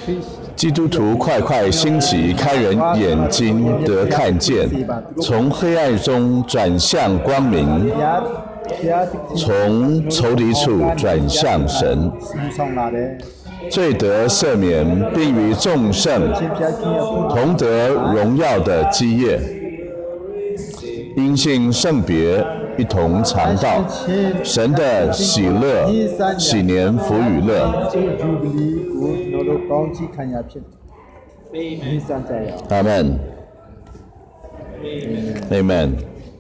基督徒快快兴起，开人眼睛得看见，从黑暗中转向光明，从仇敌处转向神，罪得赦免，并与众圣同得荣耀的基业，因信圣别，一同尝到神的喜乐，喜年福与乐。阿门。Amen。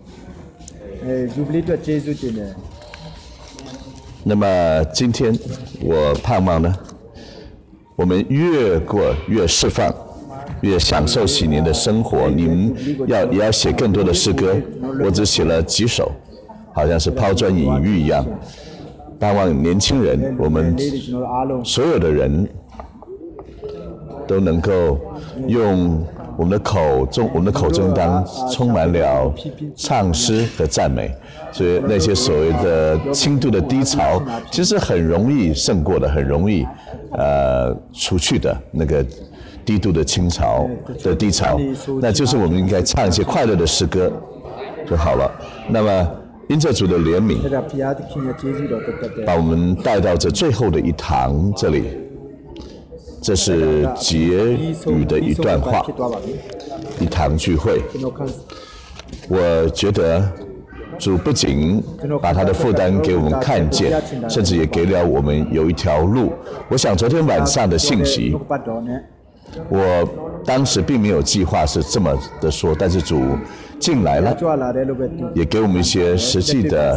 那么今天我盼望呢，我们越过越释放，越享受喜年的生活。你们也要写更多的诗歌，我只写了几首，好像是抛砖引玉一样。盼望年轻人，我们所有的人都能够用我们的口中当充满了唱诗和赞美，所以那些所谓的轻度的低潮，其实很容易胜过的，很容易除去的那个低度的低潮，那就是我们应该唱一些快乐的诗歌就好了。那么因着主的怜悯，把我们带到这最后的一堂这里。这是结语的一段话，一堂聚会。我觉得主不仅把他的负担给我们看见，甚至也给了我们有一条路。我想昨天晚上的信息，我当时并没有计划是这么的说，但是主进来了，也给我们一些实际的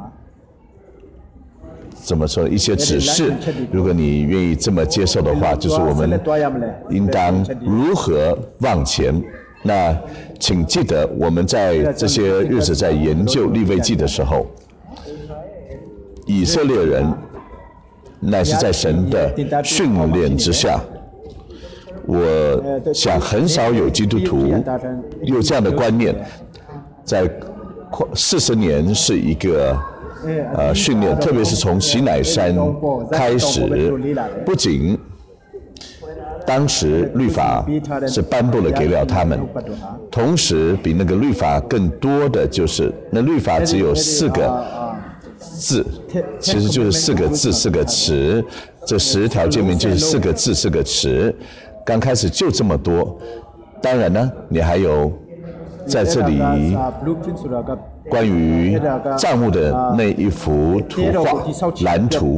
怎么说一些指示，如果你愿意这么接受的话，就是我们应当如何往前。那请记得，我们在这些日子在研究利未记的时候，以色列人乃是在神的训练之下。我想很少有基督徒有这样的观念，在40年是一个训练，特别是从西乃山开始，不仅当时律法是颁布了给了他们，同时比那个律法更多的就是那律法只有4个字，其实就是4个字4个词，这10条诫命就是4个字4个词，刚开始就这么多。当然呢，你还有在这里关于帐幕的那一幅图画蓝图，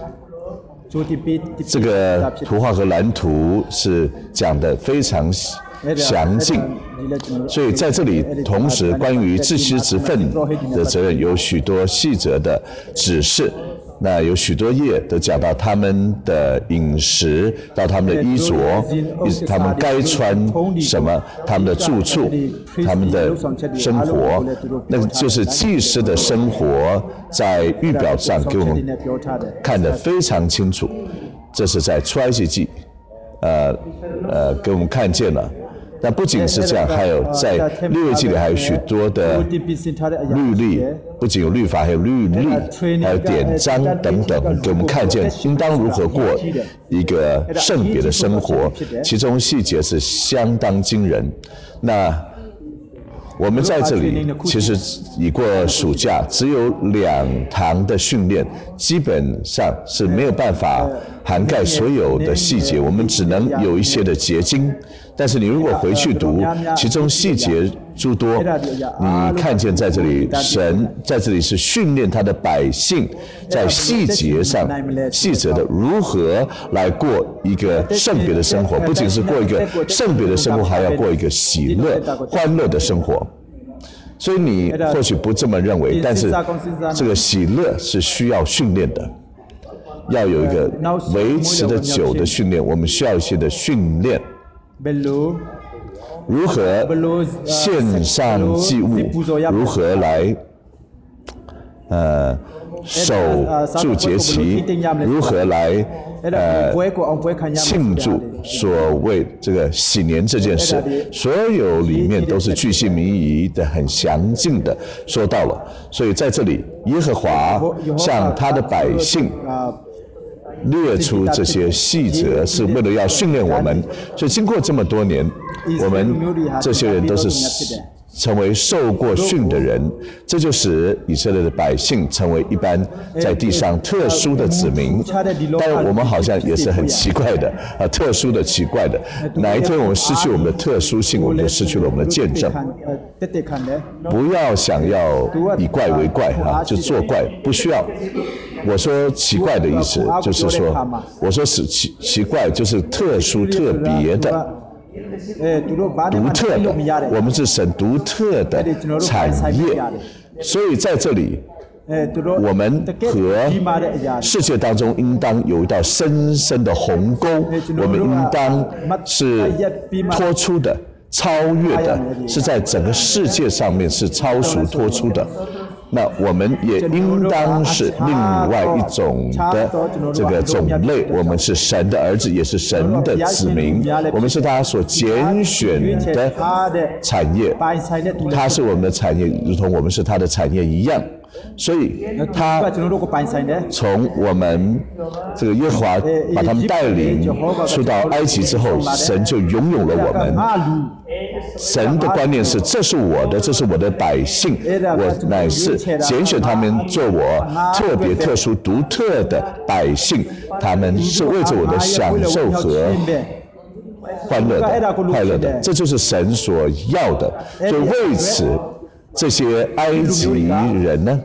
这个图画和蓝图是讲得非常详尽，所以在这里同时关于自息职分的责任有许多细则的指示。那有许多页都讲到他们的饮食，到他们的衣着，他们该穿什么，他们的住处，他们的生活，那就是祭司的生活，在预表上给我们看得非常清楚。这是在出埃及记，给我们看见了。但不仅是这样，还有在利未记里还有许多的律例，不仅有律法，还有律例，还有典章等等，给我们看见应当如何过一个圣别的生活，其中细节是相当惊人。那我们在这里其实已过暑假，只有2堂的训练，基本上是没有办法涵盖所有的细节，我们只能有一些的结晶。但是你如果回去读，其中细节诸多，你看见在这里，神在这里是训练他的百姓，在细节上细则的如何来过一个圣别的生活，不仅是过一个圣别的生活，还要过一个喜乐欢乐的生活。所以你或许不这么认为，但是这个喜乐是需要训练的，要有一个维持的久的训练，我们需要一些的训练。如何献上祭物，如何来守住节期，如何来庆祝所谓这个喜年这件事，所有里面都是巨细靡遗的很详尽的说到了。所以在这里，耶和华向他的百姓列出这些细则，是为了要训练我们。所以经过这么多年，我们这些人都是成为受过训的人，这就使以色列的百姓成为一般在地上特殊的子民。当然我们好像也是很奇怪的特殊的奇怪的，哪一天我们失去我们的特殊性，我们就失去了我们的见证。不要想要以怪为怪就作怪，不需要。我说奇怪的意思就是说，我说是奇怪就是特殊特别的独特的，我们是神独特的产业。所以在这里我们和世界当中应当有一道深深的鸿沟，我们应当是脱出的，超越的，是在整个世界上面是超属脱出的。那我们也应当是另外一种的这个种类，我们是神的儿子，也是神的子民，我们是他所拣选的产业，他是我们的产业，如同我们是他的产业一样。所以他从我们这个耶和华把他们带领出到埃及之后，神就拥有了我们。神的观念是，这是我的，这是我的百姓，我乃是拣选他们做我特别特殊独特的百姓，他们是为着我的享受和欢乐的快乐的，这就是神所要的。所以为此这些埃及人呢，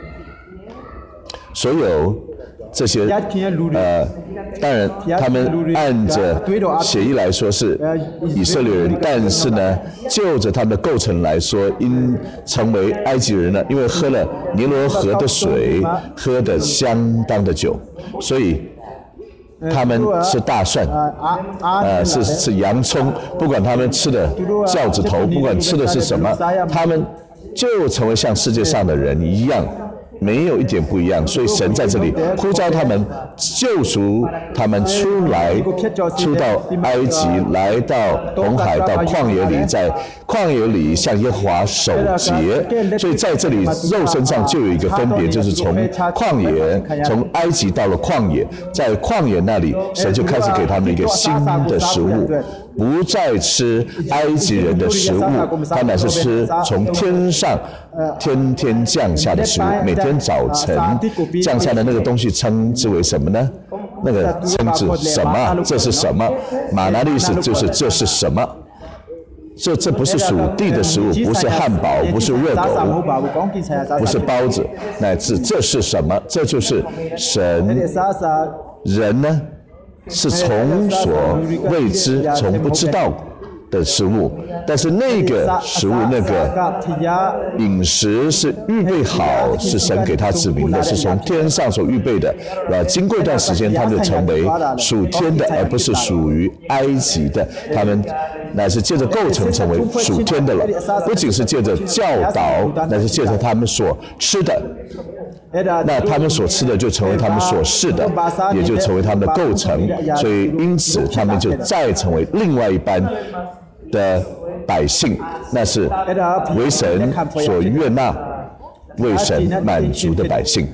所有这些当然他们按着协议来说是以色列人，但是呢就着他们的构成来说，因成为埃及人呢，因为喝了尼罗河的水，喝得相当的久，所以他们吃大蒜是洋葱，不管他们吃的酵子头，不管吃的是什么，他们就成为像世界上的人一样，没有一点不一样。所以神在这里呼召他们，救赎他们出到埃及，来到红海，到旷野里，在旷野里向耶和华守节。所以在这里肉身上就有一个分别，就是从旷野，从埃及到了旷野，在旷野那里神就开始给他们一个新的食物，不再吃埃及人的食物，他乃是吃从天上天天降下的食物。每天早晨降下的那个东西称之为什么呢？那个称之什么？这是什么？玛拿的意思就是这是什么？这不是属地的食物，不是汉堡，不是热狗，不是包子，乃至这是什么？这就是神。人呢是从所未知，从不知道的食物，但是那个食物，那个饮食是预备好，是神给他指明的，是从天上所预备的。经过一段时间，他们就成为属天的，而不是属于埃及的。他们乃是借着构成成为属天的了，不仅是借着教导，乃是借着他们所吃的。那他们所吃的就成为他们所示的，也就成为他们的构成。所以因此他们就再成为另外一般的百姓，那是为神所悦纳、为神满足的百姓。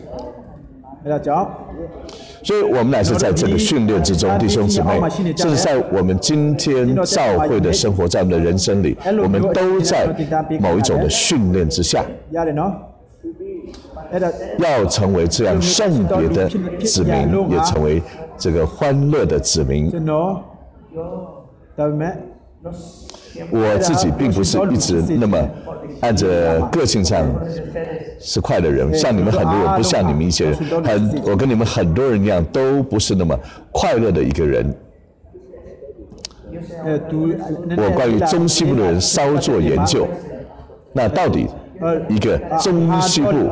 所以我们乃是在这个训练之中，弟兄姊妹，甚至在我们今天教会的生活，在我们的人生里，我们都在某一种的训练之下，要成为这样圣别的子民，也成为这个欢乐的子民。我自己并不是一直那么按着个性上是快的人，像你们很多人，不像你们一些人，我跟你们很多人一样，都不是那么快乐的一个人。我关于中西部的人稍作研究，那到底一个中西部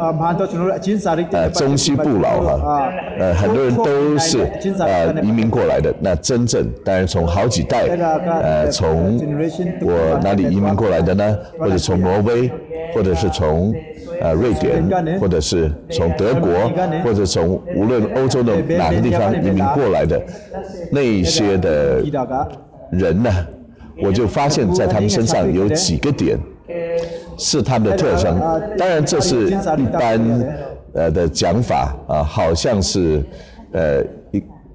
佬很多人都是移民过来的。那真正当然从好几代从我哪里移民过来的呢？或者从挪威，或者是从瑞典，或者是从德国，或者从无论欧洲的哪个地方移民过来的那一些的人呢，我就发现在他们身上有几个点是他们的特征。当然这是一般的讲法好像是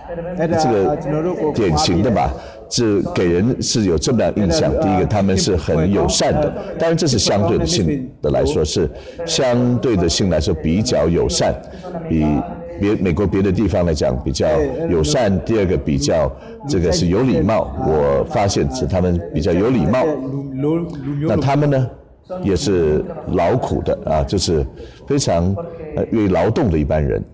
这个典型的吧，是给人是有这么样印象。第一个，他们是很友善的，当然这是相对的性的来说，是相对的性来说比较友善，比美国别的地方来讲比较友善。第二个比较这个是有礼貌，我发现是他们比较有礼貌。那他们呢也是劳苦的啊，就是非常愿意劳动的一般人。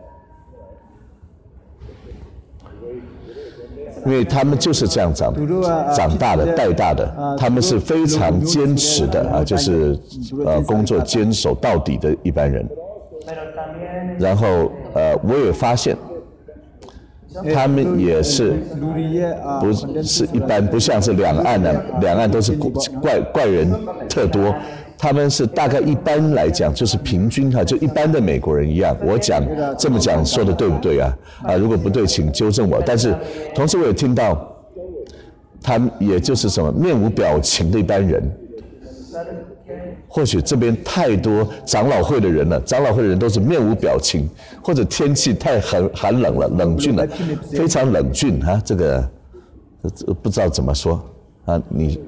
因为他们就是这样长大的、带大的，他们是非常坚持的啊，就是工作坚守到底的一般人。然后我也发现，他们也是不是一般，不像是两岸的，两岸都是怪人特多。他们是大概一般来讲就是平均哈，就一般的美国人一样。我这么讲说的对不对啊？如果不对，请纠正我。但是同时我也听到，他们也就是什么面无表情的一般人。或许这边太多长老会的人了，长老会的人都是面无表情，或者天气太寒冷了，冷峻了，非常冷峻啊。这个不知道怎么说啊，你。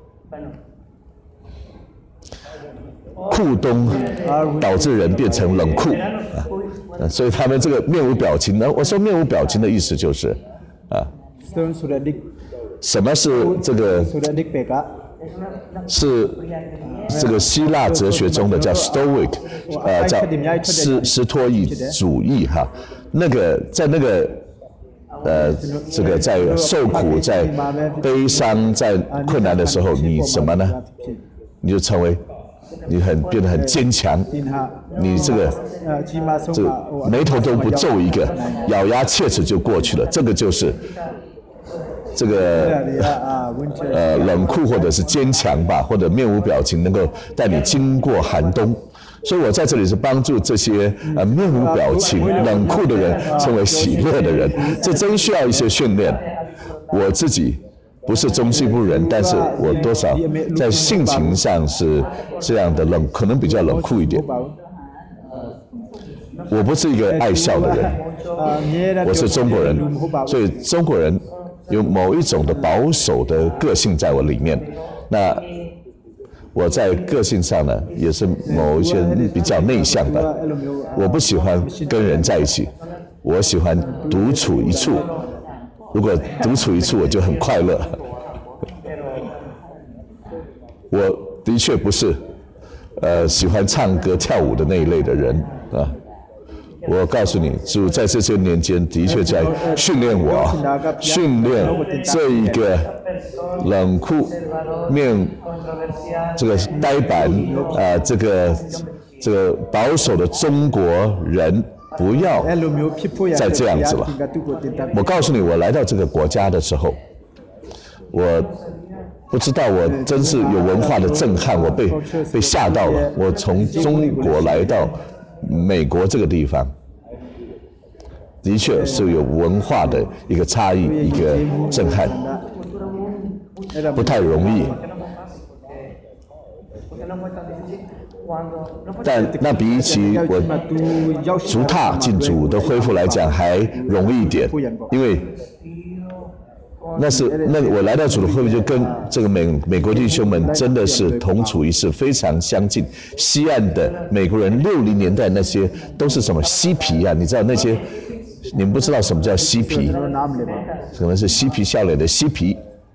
酷冬导致人变成冷酷啊，所以他们这个面无表情呢，我说面无表情的意思就是什么是这个？是这个希腊哲学中的叫 Stoic， 叫斯托伊主义哈。那个在那个这个在受苦、在悲伤、在困难的时候，你什么呢？你就成为。你变得很坚强，你这个眉头都不皱一个，咬牙切齿就过去了。这个就是这个冷酷或者是坚强吧，或者面无表情，能够带你经过寒冬。所以我在这里是帮助这些面无表情、冷酷的人成为喜乐的人，这真需要一些训练。我自己。不是中西部人，但是我多少在性情上是这样的可能比较冷酷一点。我不是一个爱笑的人，我是中国人，所以中国人有某一种的保守的个性在我里面。那我在个性上呢，也是某一些比较内向的。我不喜欢跟人在一起，我喜欢独处一处。如果独处一处，我就很快乐。我的确不是喜欢唱歌跳舞的那一类的人啊。我告诉你，主在这些年间的确在训练我，训练这一个冷酷这个呆板这个保守的中国人。不要再这样子了。我告诉你，我来到这个国家的时候，我不知道，我真是有文化的震撼，我被吓到了。我从中国来到美国这个地方，的确是有文化的一个差异，一个震撼，不太容易。但那比起我逐踏进主的恢复来讲还容易一点，因为那我来到主的恢复就跟这个美国弟兄们真的是同处一室，非常相近。西岸的美国人60年代那些都是什么嬉皮啊？你知道那些你们不知道什么叫嬉皮？可能是嬉皮笑脸的嬉皮。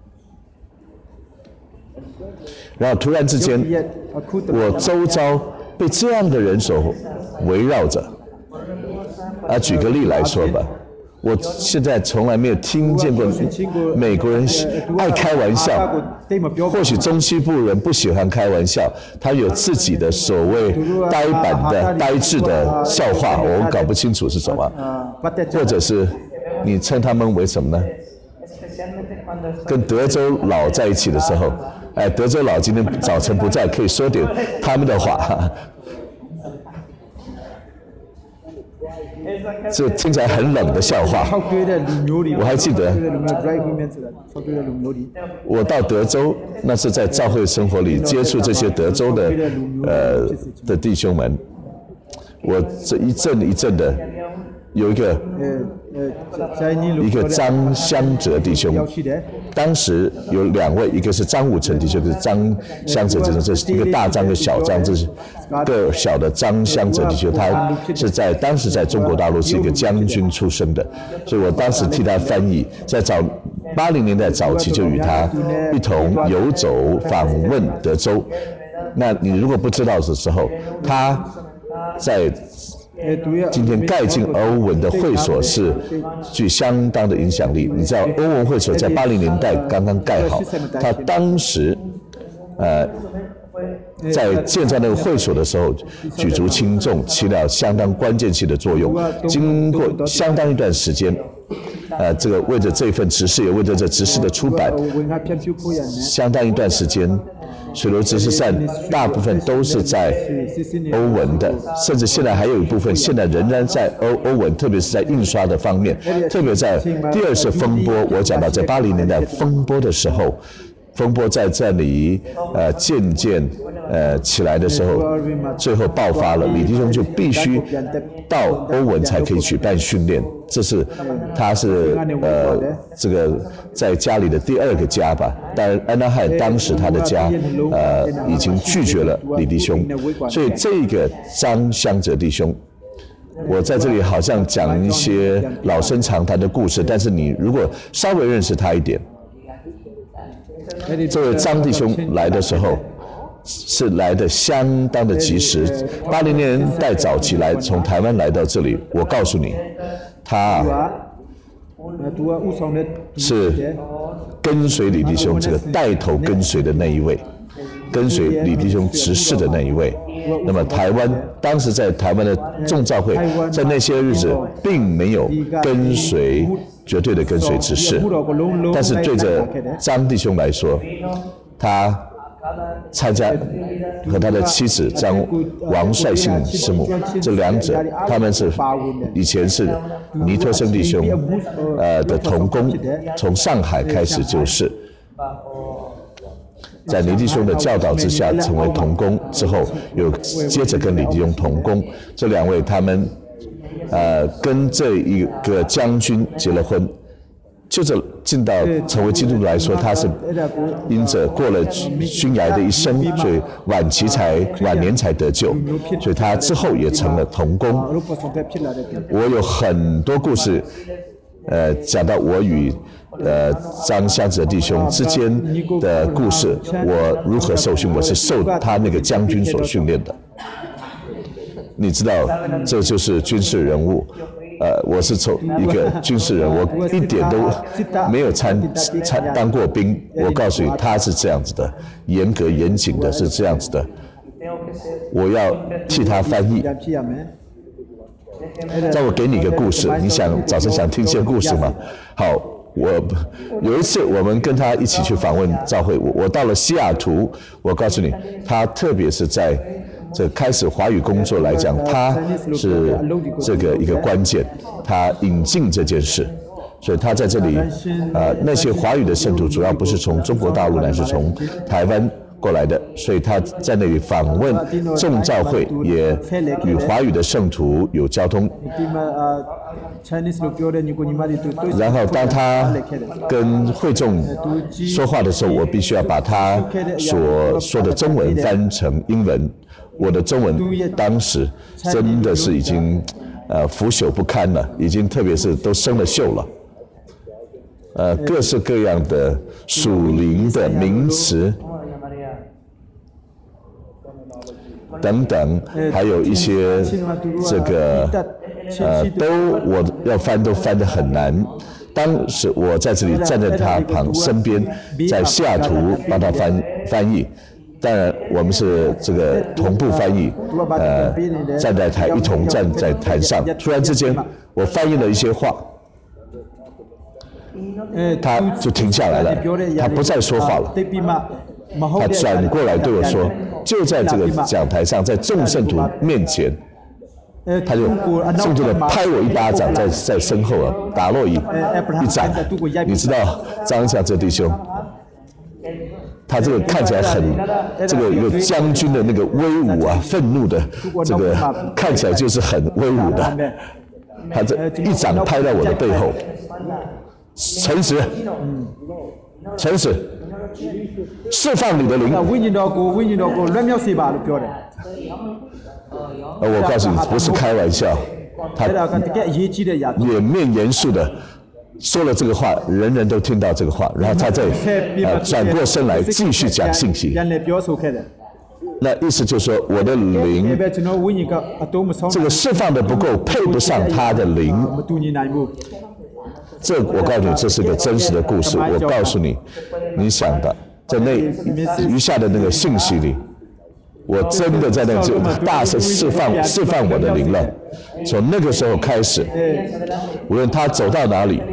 然后突然之间，我周遭被这样的人所围绕着。举个例来说吧，我现在从来没有听见过美国人爱开玩笑。或许中西部人不喜欢开玩笑，他有自己的所谓呆板的、呆滞的笑话，我搞不清楚是什么。或者是你称他们为什么呢？跟德州佬在一起的时候。德州佬今天早晨不在，可以说点他们的话。这听起来很冷的笑话。我还记得，我到德州，那是在教会生活里接触这些德州的弟兄们，我这一阵一阵的有一个张香哲弟兄，当时有2位，一个是张武成弟兄，一个是张香哲弟兄，这是一个大张，一个小张，这是个小的张香哲弟兄，他是当时在中国大陆是一个将军出身的，所以我当时替他翻译，在80年代早期就与他一同游走访问德州。那你如果不知道的时候，他在今天盖进欧文的会所是具相当的影响力。你知道欧文会所在80年代刚刚盖好，他当时在建造那个会所的时候举足轻重，起了相当关键性的作用。经过相当一段时间，这个为着这份执事，也为着这执事的出版，相当一段时间，水流执事善大部分都是在欧文的，甚至现在还有一部分现在仍然在欧文，特别是在印刷的方面，特别在第2次风波，我讲到在80年代风波的时候，风波在这里渐渐起来的时候，最后爆发了，李弟兄就必须到欧文才可以举办训练，他是这个在家里的第2个家吧。但安娜汉当时他的家已经拒绝了李弟兄，所以这个张香哲弟兄，我在这里好像讲一些老生常谈的故事，但是你如果稍微认识他一点，这位张弟兄来的时候是来的相当的及时。80年代早期从台湾来到这里，我告诉你，他是跟随李弟兄这个带头跟随的那一位，跟随李弟兄执事的那一位。那么台湾当时在台湾的众召会，在那些日子并没有绝对的跟随执事，但是对着张弟兄来说，他参加和他的妻子王帅信师母这2者，他们是以前是尼托生弟兄的同工，从上海开始就是在李弟兄的教导之下成为同工之后，又接着跟李弟兄同工。这2位他们跟这一个将军结了婚，就是进到成为基督徒来说，他是因着过了勋衙的一生，所以晚年才得救，所以他之后也成了同工。我有很多故事讲到我与张香哲弟兄之间的故事，我如何受训，我是受他那个将军所训练的。你知道，这就是军事人物。我是从一个军事人，我一点都没有当过兵。我告诉你，他是这样子的，严格严谨的，是这样子的。我要替他翻译。让我给你一个故事，你早上想听些故事吗？好，有一次我们跟他一起去访问教会，我到了西雅图，我告诉你，他特别是在这开始华语工作来讲，他是这个一个关键，他引进这件事，所以他在这里那些华语的圣徒主要不是从中国大陆，乃是从台湾过来的，所以他在那里访问众召会，也与华语的圣徒有交通。然后当他跟会众说话的时候，我必须要把他所说的中文翻成英文。我的中文当时真的是已经腐朽不堪了，已经特别是都生了锈了。各式各样的属灵的名词等等，还有一些这个都我要翻都翻得很难。当时我在这里站在他身边，在西雅图帮他翻译。当然，我们是这个同步翻译，一同站在台上。突然之间，我翻译了一些话，他就停下来了，他不再说话了。他转过来对我说，就在这个讲台上，在众圣徒面前，他就重重的拍我一巴掌，在身后打落一掌。你知道张香哲弟兄，他这个看起来这个一个将军的那个威武啊，愤怒的这个看起来就是很威武的。 他这一掌拍到我的背后，诚实，诚实，释放你的灵。我告诉你，不是开玩笑，他脸面严肃的说了这个话，人人都听到这个话，然后他再转过身来继续讲信息。那意思就是说，我的灵这个释放的不够，配不上他的灵。这我告诉你，这是个真实的故事。我告诉你，你想的，在那余下的那个信息里，我真的在那就大声释放我的灵了。从那个时候开始，无论他走到哪里，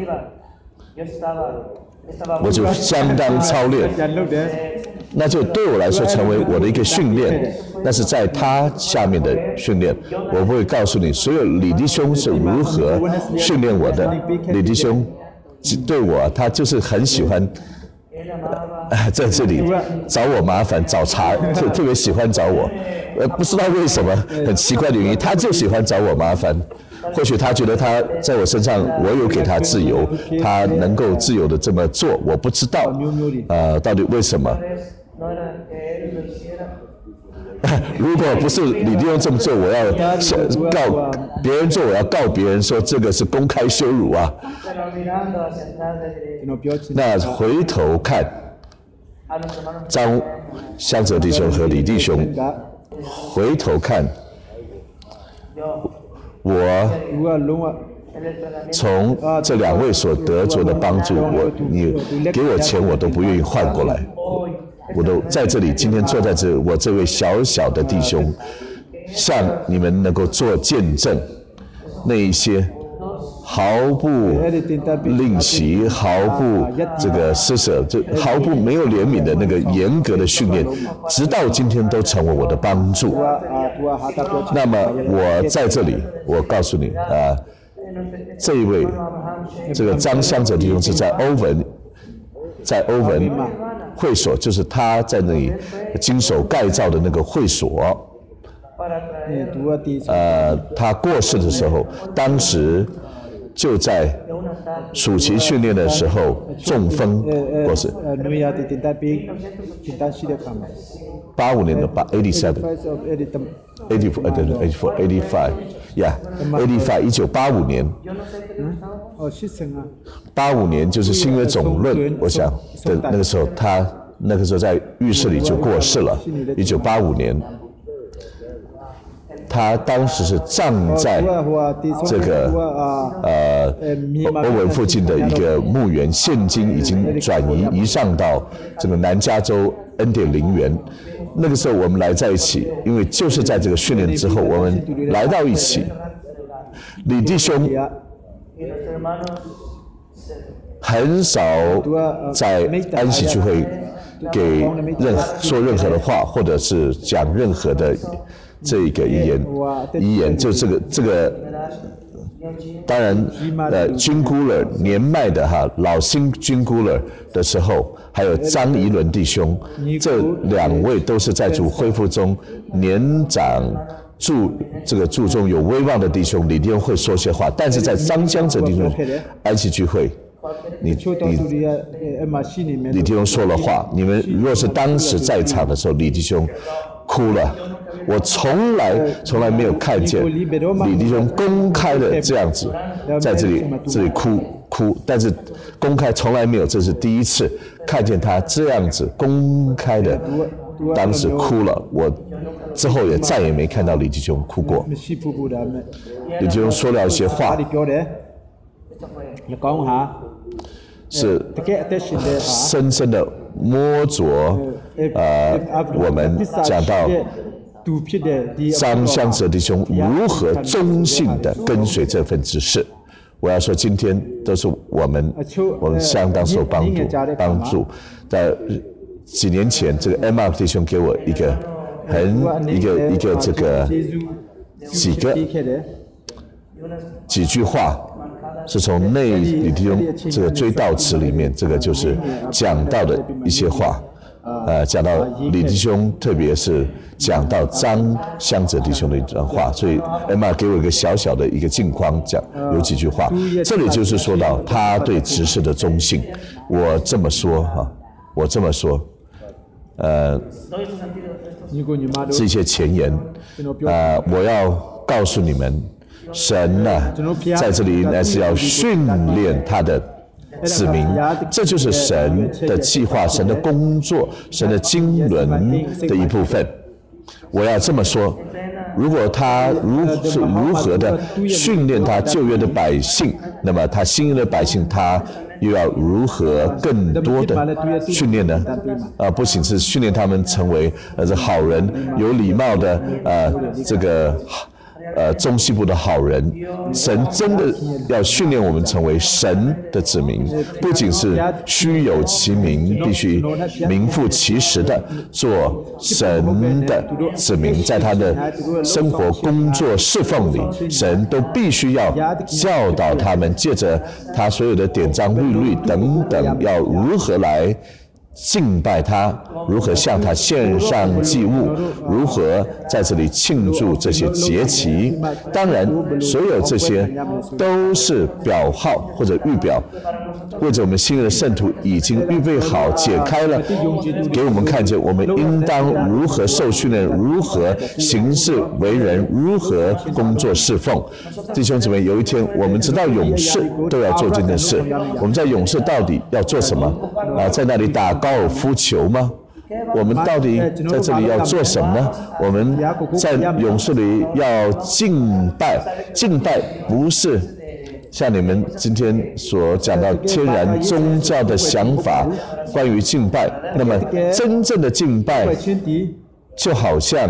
我就相当操练。那就对我来说成为我的一个训练，那是在他下面的训练。我不会告诉你，所有李弟兄是如何训练我的。李弟兄对我，他就是很喜欢在这里找我麻烦、找茬，特别喜欢找我。不知道为什么，很奇怪的原因，他就喜欢找我麻烦。或许他觉得他在我身上，我有给他自由，他能够自由的这么做，我不知道，到底为什么。如果不是李弟兄这么做，我要告别人做，我要告别人说这个是公开羞辱啊。那回头看张香泽弟兄和李弟兄，回头看我从这两位所得着的帮助，你给我钱我都不愿意换过来。我都在这里，今天坐在这，我这位小小的弟兄，向你们能够做见证，那一些毫不吝惜、毫不这个施舍、毫不没有怜悯的那个严格的训练，直到今天都成为我的帮助。那么我在这里，我告诉你这一位这个张香泽弟兄是在欧文会所，就是他在那里经手盖造的那个会所。他过世的时候，当时就在暑期训练的时候中风过世。85年的1985年。85年就是新约总论，我想的那个时候，他那个时候在浴室里就过世了。1985年，他当时是葬在这个欧文附近的一个墓园，现今已经转移上到这个南加州恩典陵园。那个时候我们来在一起，因为就是在这个训练之后，我们来到一起。李弟兄很少在安息聚会给说任何的话，或者是讲任何的这个遗言，就这个。当然军孤了年迈的老新军孤了的时候，还有张宜伦弟兄，这两位都是在主恢复中年长注重有威望的弟兄，李弟兄会说些话，但是在张香泽弟兄安息聚会，李弟兄说了话，你们若是当时在场的时候，李弟兄哭了。我从来没有看见李弟兄公开的这样子在这里哭，但是公开从来没有，这是第一次看见他这样子公开的，当时哭了。我之后也再也没看到李弟兄哭过。李弟兄说了一些话，是深深的摸着我们讲到张香泽弟兄如何忠信的跟随这份指示。我要说，今天都是我们相当受帮助。在几年前，这个 Mark 弟兄给我一个这个几句话，是从那李弟兄这个追悼词里面，这个就是讲到的一些话。 讲到李弟兄，特别是讲到张香泽弟兄的一段话，所以 Emma 给我一个小小的一个镜框，讲有几句话。这里就是说到他对执事的忠信。我这么说哈，我这么说，是一些前言。我要告诉你们，神呢，在这里呢是要训练他的子民，这就是神的计划、神的工作、神的经纶的一部分。我要这么说，如果他如何的训练他旧约的百姓，那么他新约的百姓，他又要如何更多的训练呢？不仅是训练他们成为这好人、有礼貌的这个中西部的好人，神真的要训练我们成为神的子民，不仅是虚有其名，必须名副其实的做神的子民，在他的生活、工作、侍奉里，神都必须要教导他们，借着他所有的典章、律律等等，要如何来敬拜他，如何向他献上祭物，如何在这里庆祝这些节期。当然，所有这些都是表号或者预表，为着我们新约的圣徒已经预备好，解开了，给我们看见我们应当如何受训练，如何行事为人，如何工作侍奉。弟兄姊妹，有一天我们知道勇士都要做这件事，我们在勇士到底要做什么？在那里打高尔夫球吗？我们到底在这里要做什么呢？我们在勇士里要敬拜，敬拜不是像你们今天所讲到天然宗教的想法，关于敬拜。那么真正的敬拜，就好像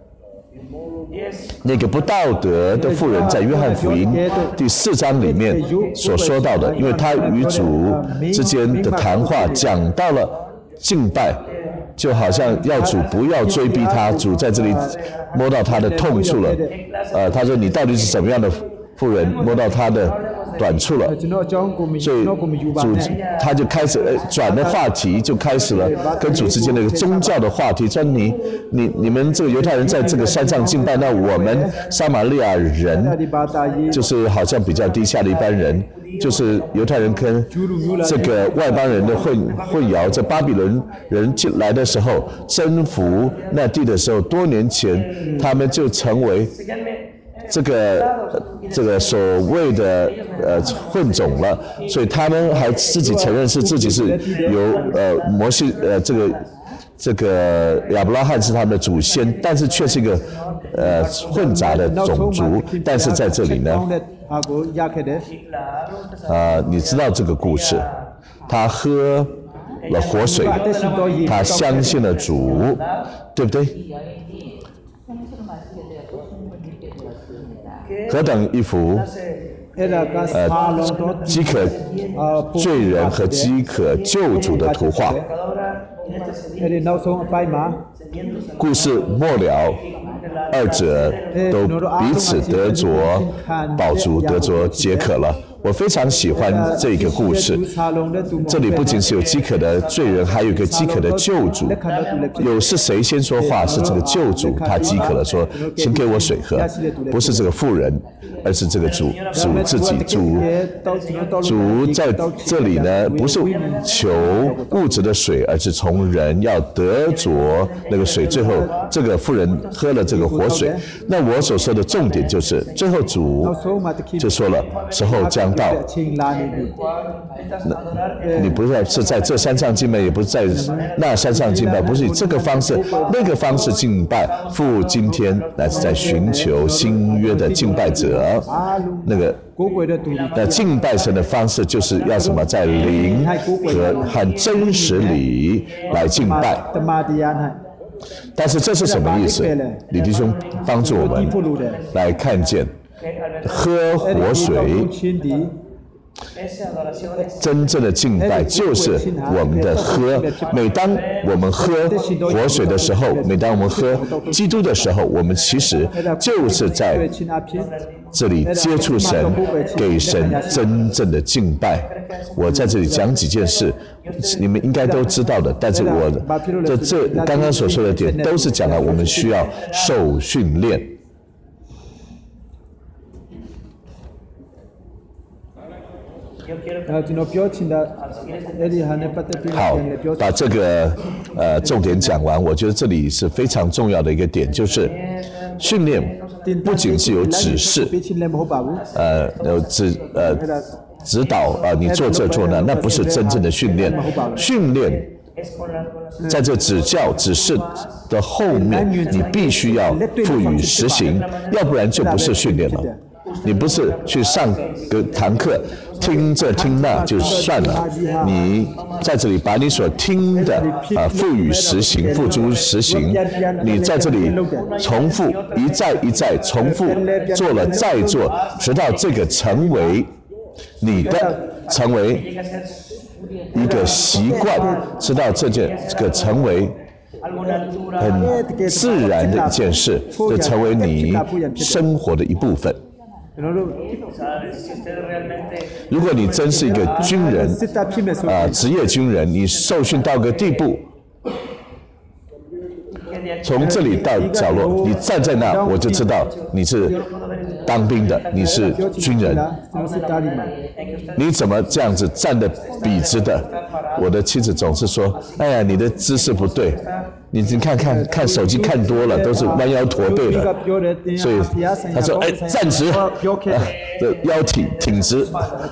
那个不道德的妇人在约翰福音第4章里面所说到的，因为他与主之间的谈话讲到了敬拜，就好像要主不要追逼他，主在这里摸到他的痛处了。他说你到底是什么样的妇人，摸到他的短处了，所以主他就开始转的话题就开始了，跟主之间的一个宗教的话题。说你们这个犹太人在这个山上敬拜，那我们撒玛利亚人就是好像比较低下的一般人，就是犹太人跟这个外邦人的混淆。这巴比伦人进来的时候，征服那地的时候，多年前他们就成为这个所谓的混种了，所以他们还自己承认是自己是由摩西这个亚伯拉罕是他们的祖先，但是却是一个混杂的种族。但是在这里呢，你知道这个故事，他喝了活水，他相信了主，对不对？何等一幅饥渴罪人和饥渴救主的图画。故事末了，二者都彼此得着饱足，得着解渴了。我非常喜欢这个故事，这里不仅是有饥渴的罪人，还有一个饥渴的救主。是谁先说话？是这个救主，他饥渴了，说请给我水喝。不是这个妇人，而是这个主自己。主在这里呢，不是求物质的水，而是从人要得着那个水。最后这个妇人喝了这个活水。那我所说的重点就是，最后主就说了，时候将到，你不是在这山上敬拜，也不是在那山上敬拜，不是以这个方式那个方式敬拜。父今天乃是在寻求新约的敬拜者，那敬拜神的方式就是要什么，在灵和真实里来敬拜。但是这是什么意思？李弟兄帮助我们来看见，喝活水真正的敬拜就是我们的喝。每当我们喝活水的时候，每当我们喝基督的时候，我们其实就是在这里接触神，给神真正的敬拜。我在这里讲几件事，你们应该都知道的，但是我这刚刚所说的点都是讲了我们需要受训练。好，把这个重点讲完。我觉得这里是非常重要的一个点，就是训练不仅是有指示，指导你做这做那不是真正的训练。训练在这指教指示的后面，你必须要赋予实行，要不然就不是训练了。你不是去上个堂课，听这听那就算了，你在这里把你所听的赋予实行，付诸实行。你在这里重复一再重复做了再做，直到这个成为你的，成为一个习惯，直到这个成为很自然的一件事，就成为你生活的一部分。如果你真是一个军人，职业军人，你受训到个地步，从这里到角落，你站在那，我就知道你是当兵的，你是军人。你怎么这样子站得笔直的？我的妻子总是说：“哎呀，你的姿势不对。”你看手机看多了，都是弯腰驼背的，所以他说：“哎，站直，腰挺直。”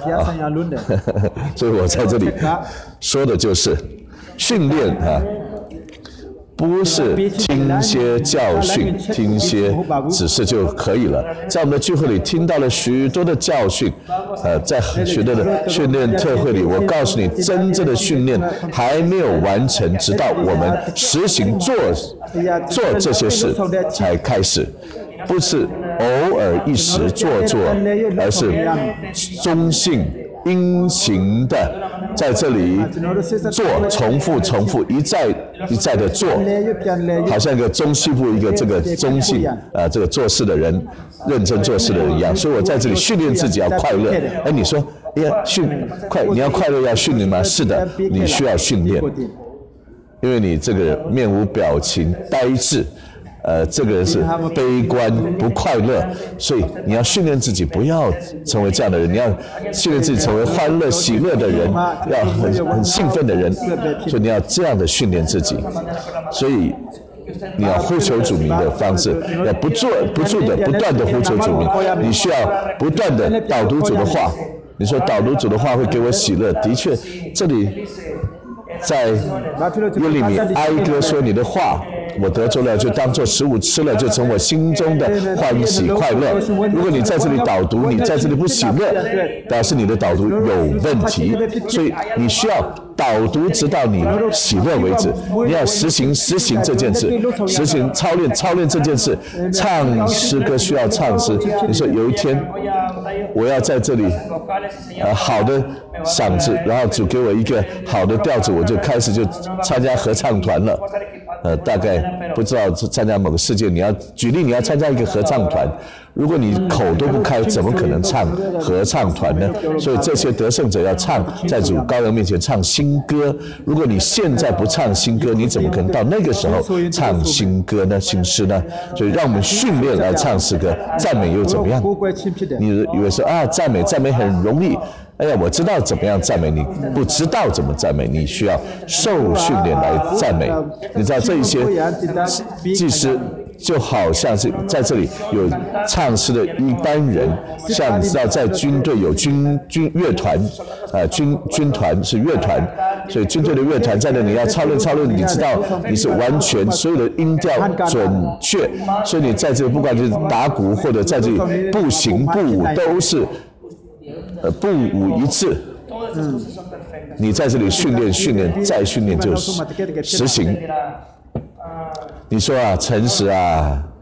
所以我在这里说的就是训练啊。不是听些教训，听些指示就可以了。在我们的聚会里听到了许多的教训，在许多的训练特会里，我告诉你，真正的训练还没有完成，直到我们实行做这些事才开始。不是偶尔一时做，而是忠信殷勤的在这里做，重复一再的做，好像一个中西部一个这个忠信这个做事的人，认真做事的人一样。所以我在这里训练自己要快乐。哎，你说你要快乐要训练吗？是的，你需要训练，因为你这个面无表情、呆滞。这个人是悲观不快乐，所以你要训练自己不要成为这样的人，你要训练自己成为欢乐喜乐的人，要很兴奋的人，所以你要这样的训练自己。所以你要呼求主名的方式，要不住的不断的呼求主名，你需要不断的导读主的话。你说导读主的话会给我喜乐，的确，这里在耶利米哀歌说你的话。我得着了，就当作食物吃了，就成我心中的欢喜快乐。如果你在这里导读，你在这里不喜乐，表示你的导读有问题。所以你需要导读直到你喜乐为止。你要实行这件事，实行操练这件事。唱诗歌需要唱诗。你说有一天我要在这里好的嗓子，然后主给我一个好的调子，我就开始就参加合唱团了。大概不知道参加某个事件，你要参加一个合唱团，如果你口都不开，怎么可能唱合唱团呢？所以这些得胜者要唱，在主羔羊面前唱新歌。如果你现在不唱新歌，你怎么可能到那个时候唱新歌呢？新诗呢？所以让我们训练来唱诗歌，赞美又怎么样？你以为说赞美很容易？哎呀，我知道怎么样赞美，你不知道怎么赞美，你需要受训练来赞美。你知道这一些祭司就好像是在这里有唱诗的一般人，像你知道在军队有军乐团，军团是乐团，所以军队的乐团在那里要操练，你知道你是完全所有的音调准确，所以你在这里不管是打鼓或者在这里步行步舞都是。步舞一致，你在这里训练，再训练就是实行。你说诚实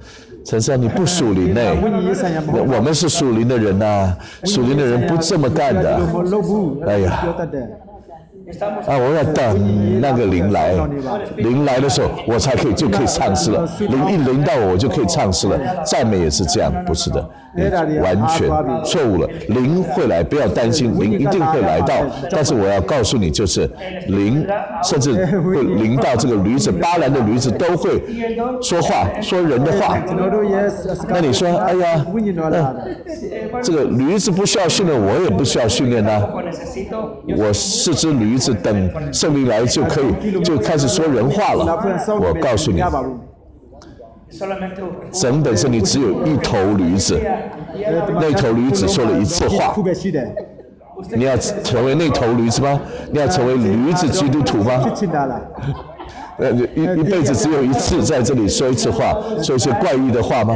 陈生，你不属灵呢？我们是属灵的人呐，属灵的人不这么干的。哎呀，我要等那个灵来，灵来的时候，我才就可以唱诗了。灵一临到我就可以唱诗了。赞美也是这样，不是的，你完全错误了。灵会来，不要担心，灵一定会来到。但是我要告诉你，就是灵，甚至会临到这个驴子，巴兰的驴子都会说话，说人的话。那你说，哎呀，这个驴子不需要训练，我也不需要训练啊。我是只驴子，等圣灵来就可以就开始说人话了。我告诉你，整本圣经只有一头驴子，那头驴子说了一次话。你要成为那头驴子吗？你要成为驴子基督徒吗？一辈子只有一次在这里说一次话，说一些怪异的话吗？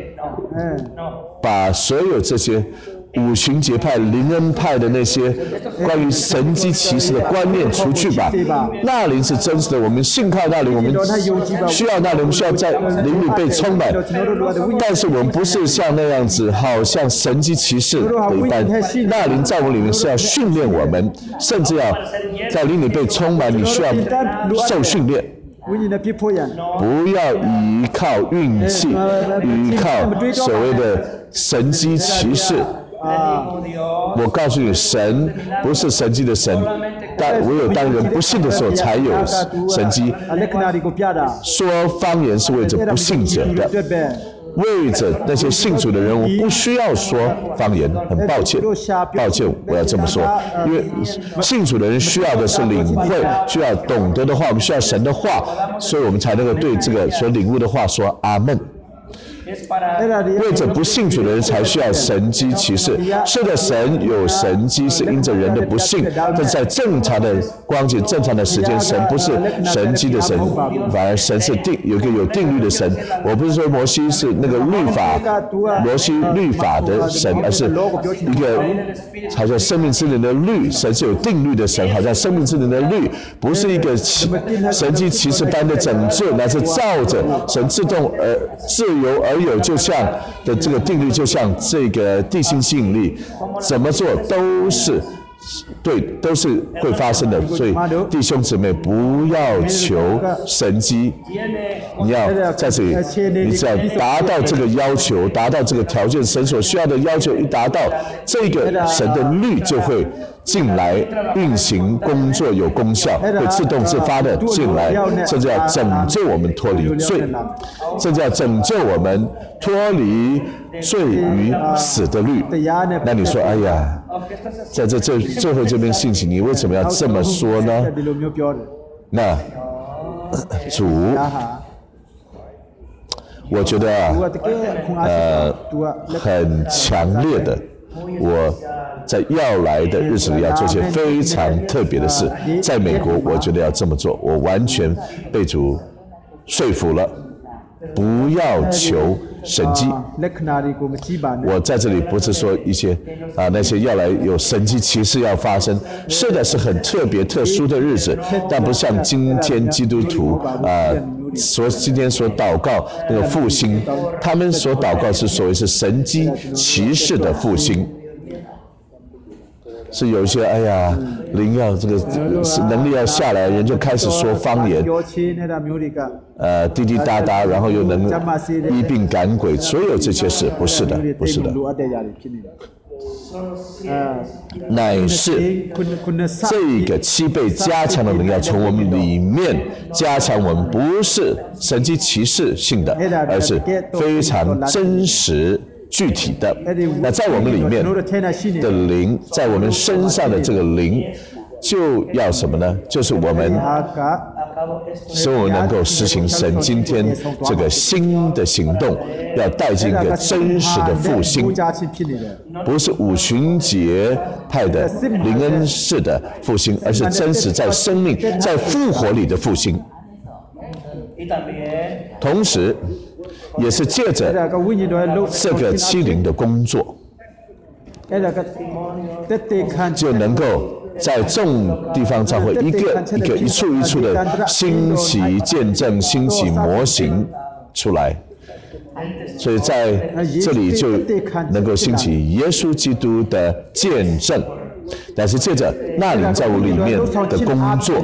把所有这些五旬节派、灵恩派的那些关于神迹奇事的观念除去吧。那灵是真实的，我们信靠那灵，我们需要那灵，我们需要在灵里被充满。但是我们不是像那样子，好像神迹奇事的一般。那灵在我们里面是要训练我们，甚至要在灵里被充满，你需要受训练。不要依靠运气，依靠所谓的神迹奇事。我告诉你，神不是神迹的神，但唯有当人不信的时候才有神迹。说方言是为着不信者的，为着那些信主的人，我不需要说方言，很抱歉，我要这么说，因为信主的人需要的是领会，需要懂得的话，我们需要神的话，所以我们才能够对这个所领悟的话说阿们。为着不信主的人才需要神迹奇事。是的，神有神迹是因着人的不信，但在正常的光景、正常的时间，神不是神迹的神，反而神是有一个有定律的神。我不是说摩西是那个摩西律法的神，而是一个好像生命之灵的律，神是有定律的神，好像生命之灵的律不是一个神迹奇事般的拯救，乃是照着神自由而有，就像的这个定律，就像这个地心吸引力，怎么做都是对，都是会发生的。所以弟兄姊妹，不要求神迹，你要在这里，你只要达到这个要求，达到这个条件，神所需要的要求一达到，这个神的律就会进来运行工作，有功效，会自动自发的进来，甚至要拯救我们脱离罪，甚至要拯救我们脱离罪与死的律。那你说，哎呀，在最后这边信息，你为什么要这么说呢？那主，我觉得很强烈的，我在要来的日子里要做些非常特别的事。在美国，我觉得要这么做，我完全被主说服了。不要求神迹。我在这里不是说一些那些要来有神迹奇事要发生，是的，是很特别特殊的日子，但不像今天基督徒今天所祷告那个复兴，他们所祷告是所谓是神迹奇事的复兴。是有一些哎呀，灵要这个能力要下来，人就开始说方言，滴滴答答，然后又能医病赶鬼，所有这些事不是的，不是的，乃是这个7倍加强的能力要从我们里面加强我们，不是神迹奇事性的，而是非常真实具体的。那在我们里面的灵，在我们身上的这个灵，就要什么呢？就是我们使我们能够实行神今天这个新的行动，要带进一个真实的复兴，不是五旬节派的灵恩式的复兴，而是真实在生命在复活里的复兴。同时也是借着这个欺凌的工作，就能够在众地方教会一处一处的兴起见证、兴起模型出来。 所以在这里就能够兴起耶稣基督的见证，但是借着那灵在我里面的工作，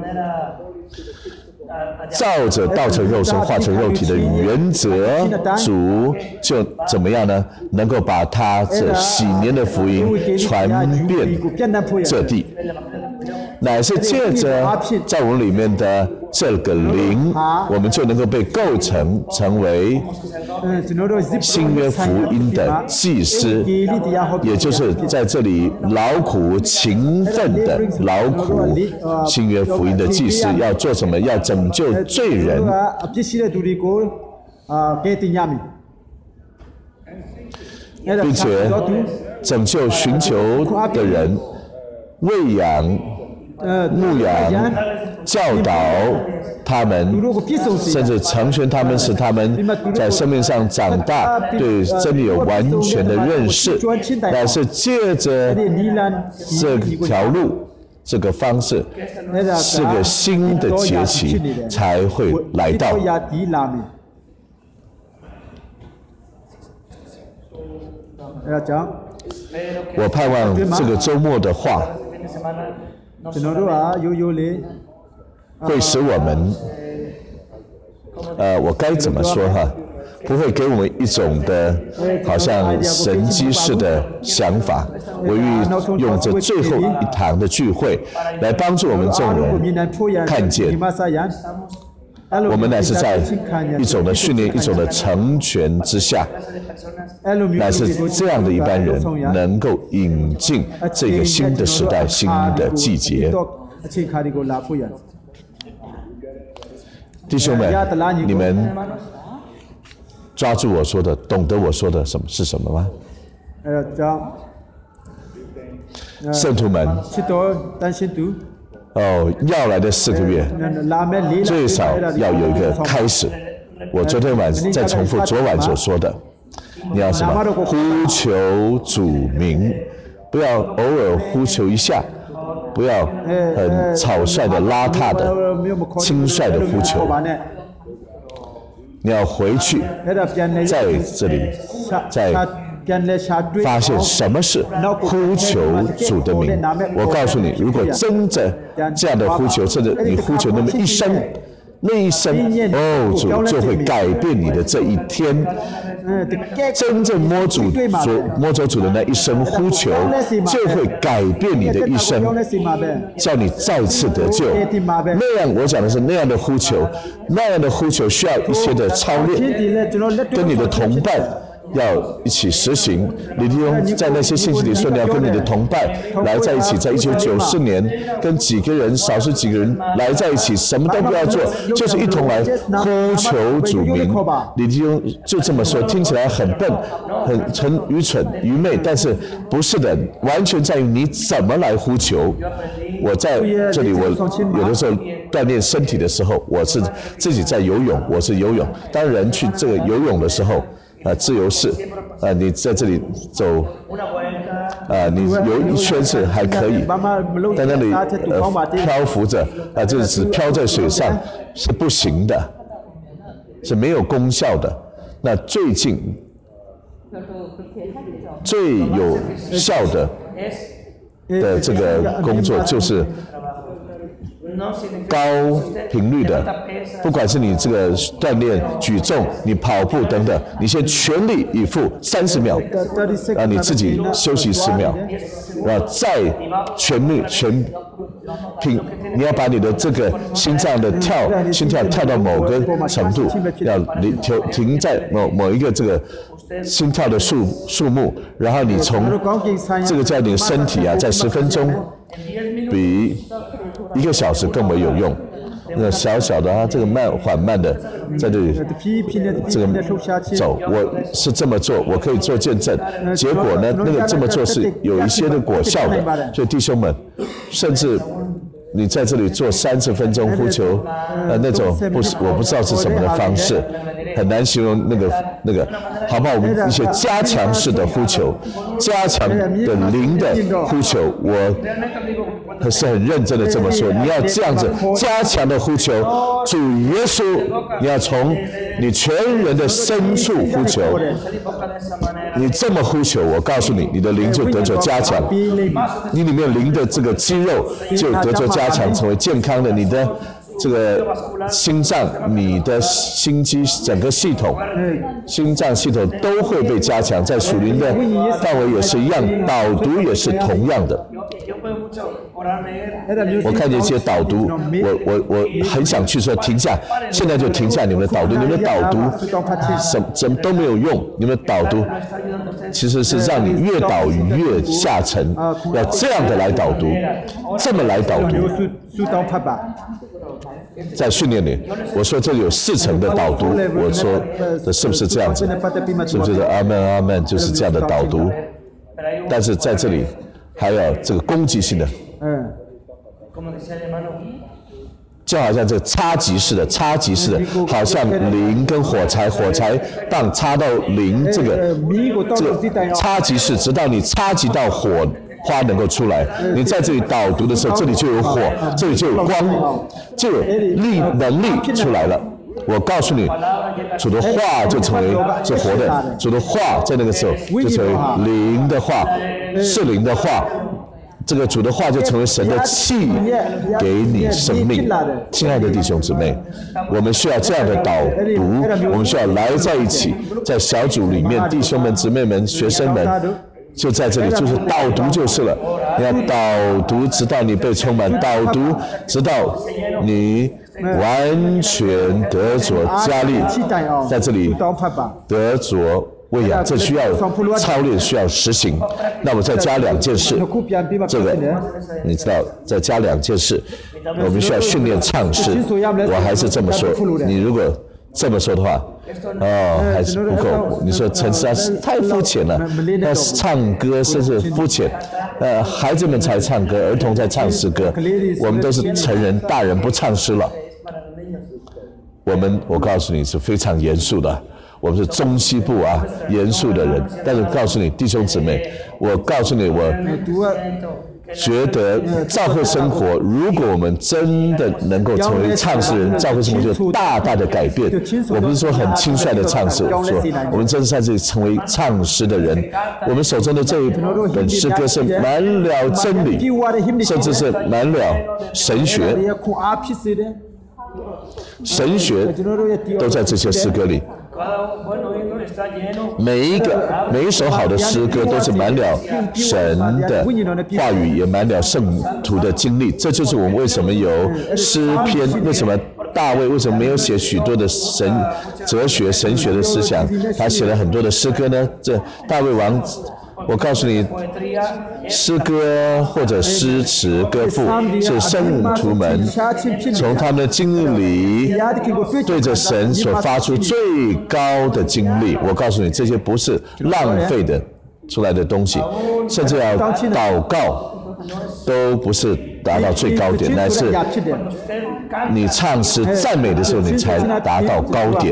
照着道成肉身化成肉体的原则，主就怎么样呢？能够把他这喜年的福音传遍这地，乃是借着在我们里面的这个灵，我们就能够被构成为新约福音的祭司，也就是在这里劳苦勤奋的劳苦新约福音的祭司要做什么？要拯救罪人，并且拯救寻求的人，喂养、牧养、教导他们，甚至成全他们，使他们在生命上长大，对真理有完全的认识。但是借着这条路、这个方式，是个新的节期才会来到。我盼望这个周末的话会使我们我该怎么说哈？不会给我们一种的好像神迹式的想法。我欲用这最后一堂的聚会来帮助我们众人看见，我们乃是在一种的训练、一种的成全之下，乃是这样的一般人能够引进这个新的时代、新的季节。弟兄们，你们抓住我说的，懂得我说的是什么吗？圣徒们，要来的4个月，最少要有一个开始。我昨天晚上再重复昨晚所说的，你要什么？呼求主名，不要偶尔呼求一下，不要很草率的、邋遢的、轻率的呼求。你要回去，在这里，在发现什么是呼求主的名。我告诉你，如果真的这样的呼求，甚至你呼求那么一声，那一声主就会改变你的这一天。真正摸着主的那一声呼求，就会改变你的一生，叫你再次得救。那样我讲的是那样的呼求，那样的呼求需要一些的操练，跟你的同伴要一起实行。李弟兄在那些信息里说，你要跟你的同伴来在一起，在1994年跟几个人，少数几个人来在一起，什么都不要做，就是一同来呼求主名。李弟兄就这么说，听起来很笨、很愚蠢、愚昧，但是不是的，完全在于你怎么来呼求。我在这里，我有的时候锻炼身体的时候，我是自己在游泳，我是游泳。当人去这个游泳的时候，自由式，你在这里走，你游一圈是还可以，在那里漂浮着，就是只漂在水上是不行的，是没有功效的。那最有效的这个工作就是高频率的，不管是你这个锻炼举重、你跑步等等，你先全力以赴30秒，你自己休息10秒，然后再全频，你要把你的这个心脏的心跳跳到某个程度，要停在某一个这个心跳的数目，然后你从这个叫你的身体在10分钟比1个小时更为有用。那小小的这个缓慢的在这里这个走，我是这么做，我可以做见证。结果呢，那个这么做是有一些的果效的。所以弟兄们，甚至你在这里做30分钟呼求，那种我不知道是什么的方式，很难形容那个，好不好？我们一些加强式的呼求，加强的灵的呼求，我是很认真的这么说，你要这样子加强的呼求，主耶稣，你要从你全人的深处呼求，你这么呼求，我告诉你，你的灵就得着加强，你里面灵的这个肌肉就得着加强，成为健康的，你的这个心脏、你的心肌整个系统、心脏系统都会被加强，在属灵的范围也是一样，导读也是同样的。我看见一些导读，我很想去说停下，现在就停下你们的导读，你们的导读什么都没有用，你们的导读其实是让你越导越下沉，要这样的来导读，这么来导读。在训练里，我说这里有4层的导读，我说这是不是这样子？是不是阿门阿门？就是这样的导读，但是在这里还有这个攻击性的，就好像这个插级式的，好像灵跟火柴棒插到灵这个插级式，直到你插级到火花能够出来。你在这里导读的时候，这里就有火，这里就有光，就有能力出来了。我告诉你，主的话就成为是活的，主的话在那个时候就成为灵的话，是灵的话。这个主的话就成为神的气，给你生命。亲爱的弟兄姊妹，我们需要这样的导读，我们需要来在一起，在小组里面，弟兄们、姊妹们、学生们，就在这里，就是导读就是了。你要导读，直到你被充满；导读，直到你完全得着加力，在这里得着喂养，这需要操练，需要实行。那我再加2件事，这个你知道，再加2件事，我们需要训练唱诗。我还是这么说，你如果这么说的话，还是不够。你说陈思安太肤浅了，那唱歌甚至肤浅。孩子们才唱歌，儿童才唱诗歌，我们都是成人，大人不唱诗了。我告诉你是非常严肃的。我们是中西部严肃的人，但是告诉你弟兄姊妹，我告诉你，我觉得教会生活，如果我们真的能够成为唱诗人，教会生活就大大的改变。我不是说很轻率的唱诗，我说我们真的在这里成为唱诗的人。我们手中的这一本诗歌是满了真理，甚至是满了神学都在这些诗歌里。每一首好的诗歌都是满了神的话语，也满了圣徒的经历。这就是我们为什么有诗篇，为什么大卫为什么没有写许多的哲学神学的思想，他写了很多的诗歌呢？这大卫王，我告诉你，诗歌或者诗词歌赋是圣徒们从他们的经历对着神所发出最高的经历。我告诉你，这些不是浪费的出来的东西，甚至要祷告都不是达到最高点，乃是你唱诗赞美的时候，你才达到高点。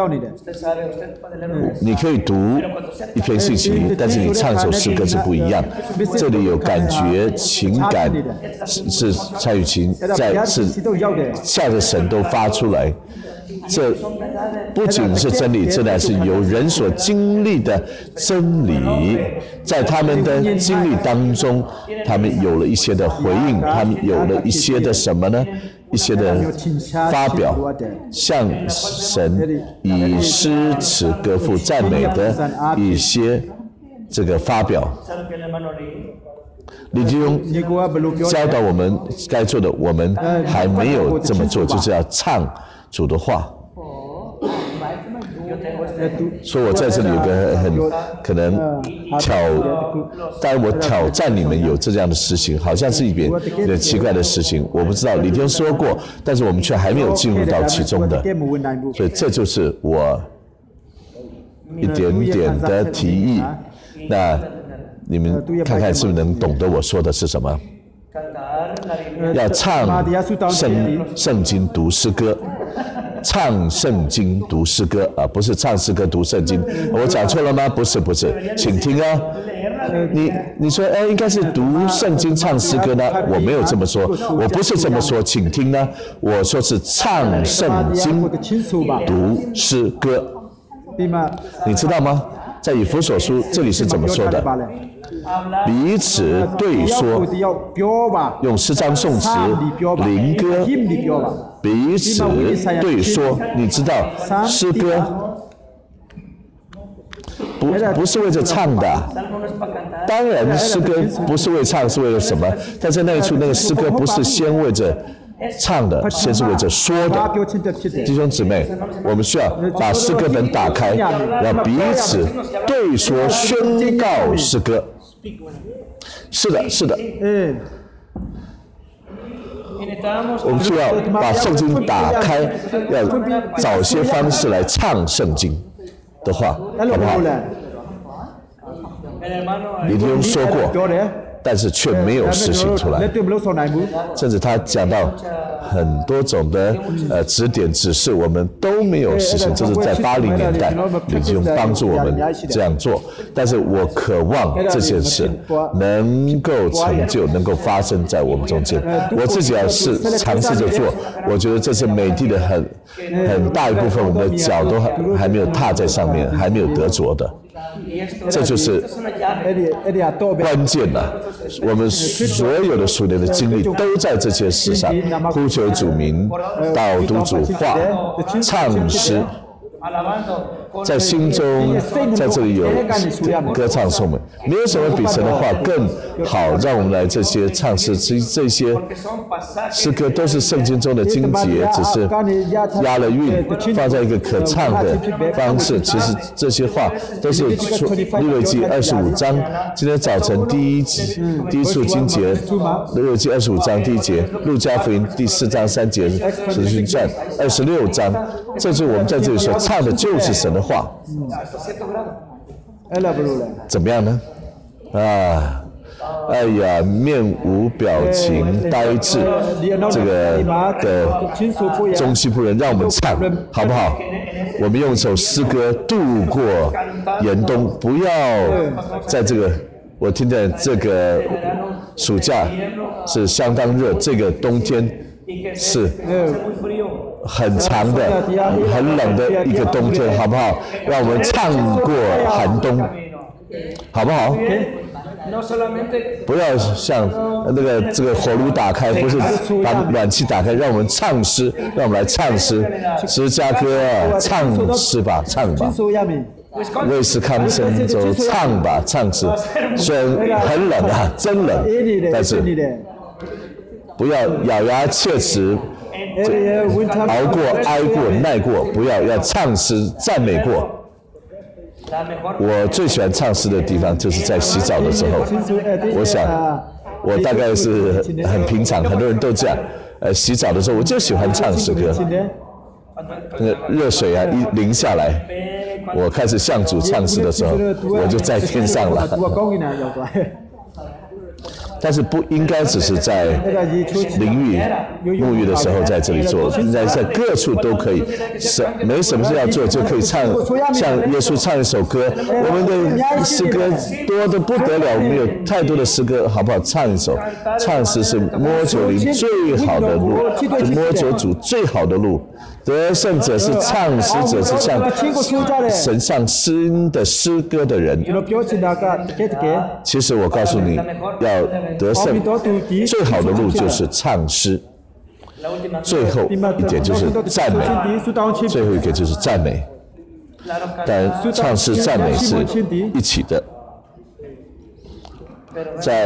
你可以读一篇信息，但是你唱一首诗歌是不一样。这里有感觉、情感，是参与情，是向着神都发出来。这不仅是真理，这乃是由人所经历的真理。在他们的经历当中，他们有了一些的回应，他们有了一些的什么呢？一些的发表，向神以诗词歌赋赞美的一些这个发表。李弟兄教导我们该做的，我们还没有这么做，就是要唱主的话。说我在这里有个很可能当然我挑战你们有这样的实行，好像是一点奇怪的实行，我不知道。李弟兄说过，但是我们却还没有进入到其中的，所以这就是我一点点的提议。那你们看看是不是能懂得我说的是什么？ 要唱圣经读诗歌，唱圣经读诗歌啊，不是唱诗歌读圣经。我讲错了吗？不是，请听啊。你说应该是读圣经唱诗歌呢？我没有这么说，我不是这么说，请听呢。我说是唱圣经读诗歌，你知道吗？在以弗所书这里是怎么说的？彼此对说，用诗章颂词灵歌，彼此对说。你知道诗歌不是为着唱的，当然诗歌不是为唱，是为了什么？但在那一处那个诗歌不是先为着唱的，先是为着说的。弟兄姊妹，我们需要把诗歌本打开，要彼此对说宣告诗歌。是的，我们需要把圣经打开，要找些方式来唱圣经的话，好不好？李弟兄说过，但是却没有实行出来，甚至他讲到很多种的指点指示，我们都没有实行。这是在80年代，李弟兄帮助我们这样做。但是我渴望这件事能够成就，能够发生在我们中间。我自己是尝试着做，我觉得这是美的很大一部分，我们的脚都还没有踏在上面，还没有得着的。这就是关键了。我们所有的属灵的经历都在这些事上：呼求主名、导读主话、唱诗，在心中，在这里有歌唱颂美，没有什么比神的话更好。让我们来这些唱诗，这些诗歌都是圣经中的经节，只是押了韵，放在一个可唱的方式。其实这些话都是利未记25章，今天早晨第一处经节，利未记25章第1节，路加福音第4章3节，使徒行传26章，这是我们在这里所唱的就是神的话。怎么样呢？哎呀，面无表情，呆滞，这个的中西部人，让我们唱好不好？我们用一首诗歌度过严冬，不要在这个，我听见这个暑假是相当热，这个冬天是很长的、很冷的一个冬天，好不好？让我们唱过寒冬，好不好？不要像这个火炉打开，不是把暖气打开，让我们唱诗，让我们来唱诗。诗家歌唱诗吧，唱吧。威斯康星州唱吧，唱诗。虽然很冷啊，真冷，但是不要咬牙切齿。熬过、挨过、耐过，要唱诗赞美过。我最喜欢唱诗的地方就是在洗澡的时候。我想，我大概是很平常，很多人都这样。洗澡的时候我就喜欢唱诗歌。那个热水啊一淋下来，我开始向主唱诗的时候，我就在天上了。但是不应该只是在淋浴、沐浴的时候在这里做，应该在各处都可以。没什么事要做就可以唱，像耶稣唱一首歌。我们的诗歌多得不得了，我们有太多的诗歌，好不好？唱一首，唱诗是摸着灵最好的路，就摸着主最好的路。得胜者是唱诗者，是向神上新的诗歌的人。其实我告诉你，要得胜最好的路就是唱诗，最后一点就是赞美，最后一个就是赞美。但唱诗赞美是一起的。在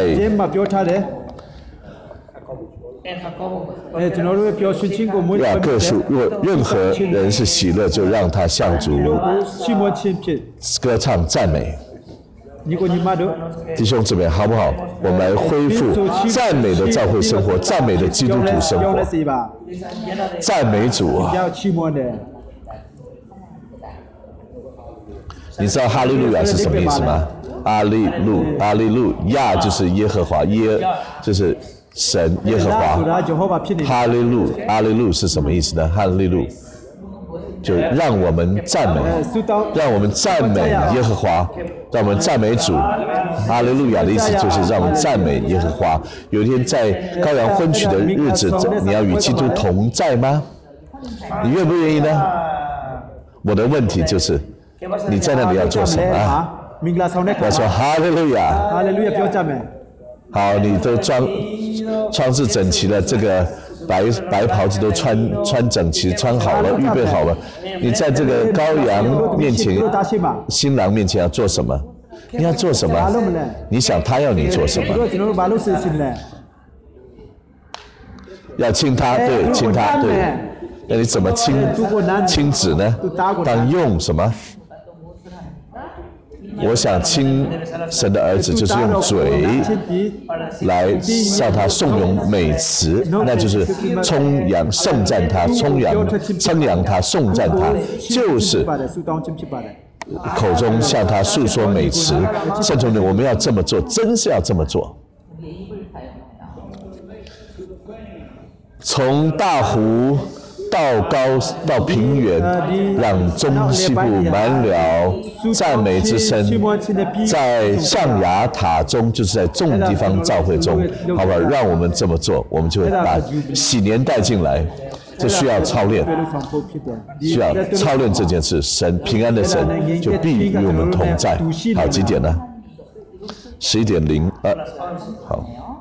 雅各书，若任何人是喜乐，就让他向主歌唱赞美。弟兄姊妹，好不好？我们来恢复赞美的教会生活，赞美的基督徒生活，赞美主啊！你知道哈利路亚是什么意思吗？阿利路亚就是耶和华，就是神耶和华。哈利路，哈利路是什么意思呢？哈利路就让我们赞美，让我们赞美耶和华，让我们赞美主。哈利路亚的意思就是让我们赞美耶和华。有一天在羔羊婚娶的日子，你要与基督同在吗？你愿不愿意呢？我的问题就是，你在那里要做什么啊？要说哈利路亚，哈利路亚，不要赞美。好，你都装置整齐了，这个白袍子都穿整齐，穿好了，预备好了。你在这个羔羊面前，新郎面前要做什么？你要做什么？你想他要你做什么？要亲他，对，亲他，对。那你怎么亲子呢？当用什么？我想亲神的儿子，就是用嘴来向他颂咏美词，那就是称扬、盛赞他、称扬他、颂赞他，就是口中向他诉说美词。圣徒们，我们要这么做，真是要这么做。从大湖到到平原，让中西部满了赞美之声，在象牙塔中，就是在众地方教会中，好吧？让我们这么做，我们就会把喜年带进来。这需要操练，需要操练这件事。神平安的神就必与我们同在。好，几点呢？11:02。好。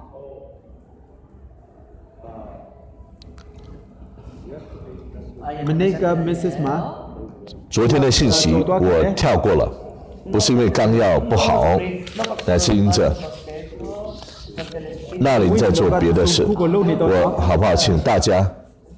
昨天的信息我跳过了，不是因为纲要不好，乃是因着那里在做别的事。我好不好？请大家，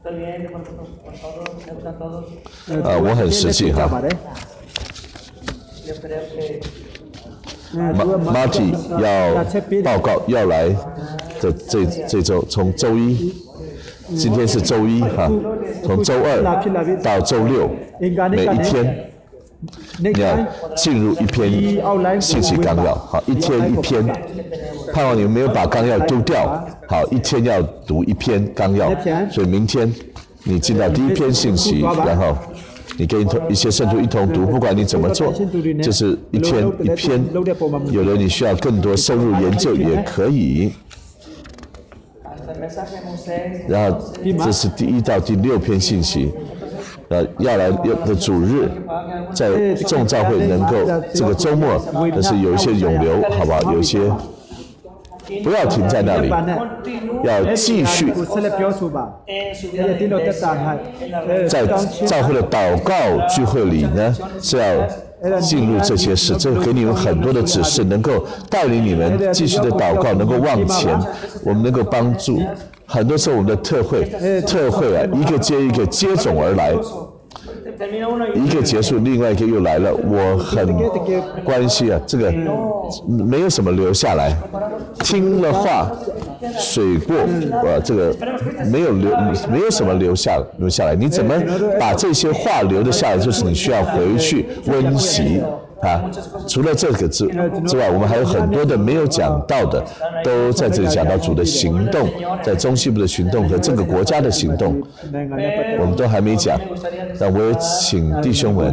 我很实际哈。Marty 要报告要来的这周，从周一。今天是周一哈，从周2到周6，每一天你要进入一篇信息纲要，好，一天一篇，盼望你们没有把纲要丢掉，好，一天要读一篇纲要，所以明天你进到第一篇信息，然后你跟一些圣徒一同读，不管你怎么做，就是一天一篇，有的你需要更多深入研究也可以。然后这是第1到第6篇信息，要来的主日，在众教会能够这个周末，可是有一些涌流，好吧，有一些不要停在那里，要继续在教会的祷告聚会里呢，是要进入这些事，这给你们很多的指示，能够带领你们继续的祷告，能够往前，我们能够帮助。很多时候我们的特会啊，一个接一个接踵而来，一个结束，另外一个又来了。我很关心啊，这个没有什么留下来，听了话水过，这个没有什么留下来。你怎么把这些话留得下来？就是你需要回去温习。除了这个之外，我们还有很多的没有讲到的，都在这里讲到主的行动，在中西部的行动和这个国家的行动，我们都还没讲。但我也请弟兄们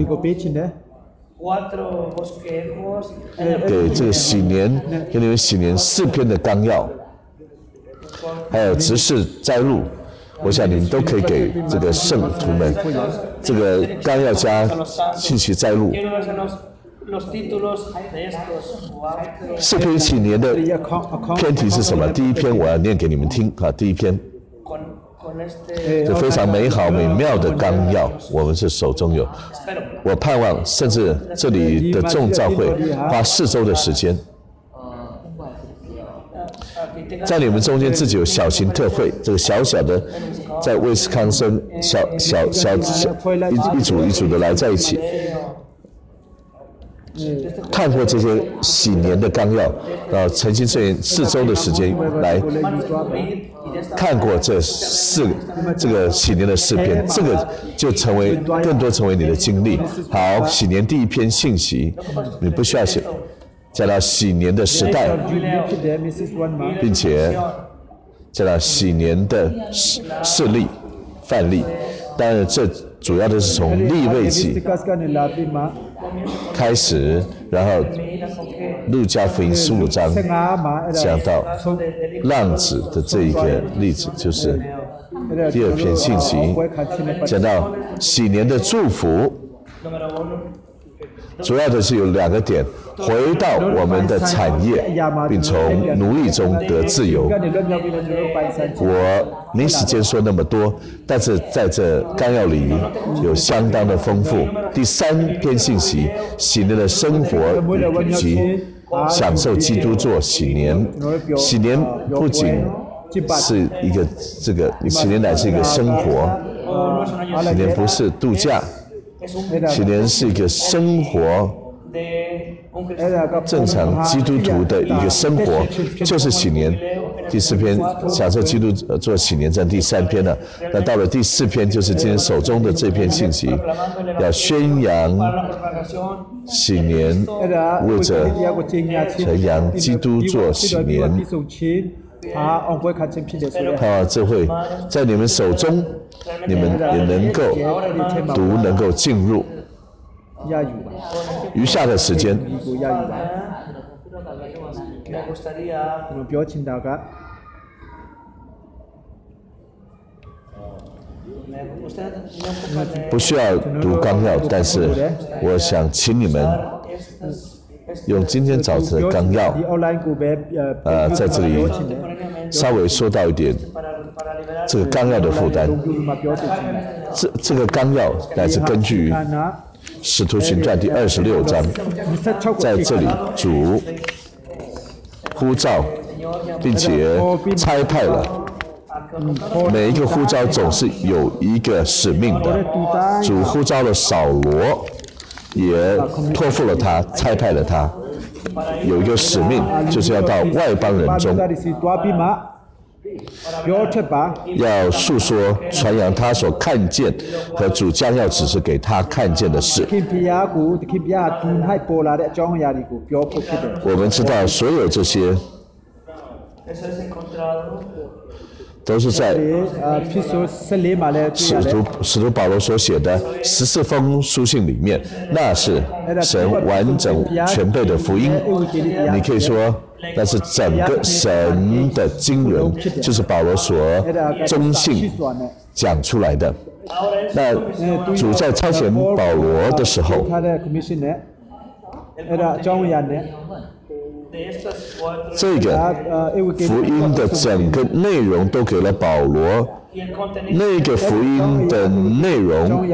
给这个喜年，给你们喜年4篇的纲要，还有执事摘录，我想你们都可以给这个圣徒们这个纲要加信息摘录。4篇喜年的篇题是什么？第1篇我要念给你们听啊，第1篇，这非常美好美妙的纲要，我们是手中有。我盼望甚至这里的众教会花4周的时间，在你们中间自己有小型特会，这个小小的在威斯康森小一组一组的来在一起。看过这些喜年的纲要，诚心圣言4周的时间来看过这个喜年的4篇，这个就更多成为你的经历。好，喜年第1篇信息，你不需要写，讲到喜年的时代，并且讲到喜年的事例范例。当然，这主要的是从利未记开始，然后路加福音15章讲到浪子的这一个例子，就是第2篇信息，讲到喜年的祝福。主要的是有2个点：回到我们的产业，并从奴役中得自由。我没时间说那么多，但是在这纲要里有相当的丰富。第3篇信息，喜年的生活以及享受基督做喜年。喜年不仅是一个喜年乃是一个生活，喜年不是度假。喜年是一个生活，正常基督徒的一个生活，就是喜年。第4篇享受基督做喜年，在第3篇了。那到了第4篇，就是今天手中的这篇信息，要宣扬喜年，为着传扬基督做喜年。这会在你们手中，你们也能够读，能够进入。余下的时间，不需要读纲要，但是我想请你们用今天早晨的纲要，在这里稍微说到一点这个纲要的负担。这个纲要乃是根据《使徒行传》第26章，在这里主呼召，并且差派了。每一个呼召总是有一个使命的。主呼召了扫罗，也托付了他，差派了他，有一个使命，就是要到外邦人中，要述说传扬他所看见和主将要指示给他看见的事。我们知道所有这些都是在使徒保罗所写的14封书信里面，那是神完整全备的福音。你可以说那是整个神的经纶，就是保罗所忠信讲出来的。那主在差遣保罗的时候，这个福音的整个内容都给了保罗，那个福音的内容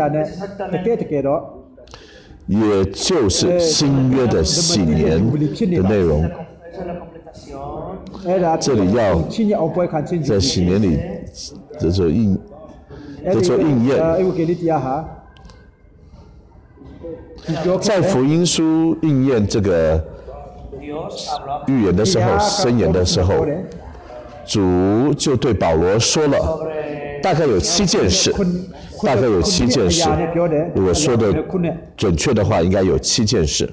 也就是新约的喜年的内容。这里要在喜年里得做应验。在福音书应验这个预言的时候，申言的时候，主就对保罗说了，大概有7件事，如果说的准确的话，应该有7件事。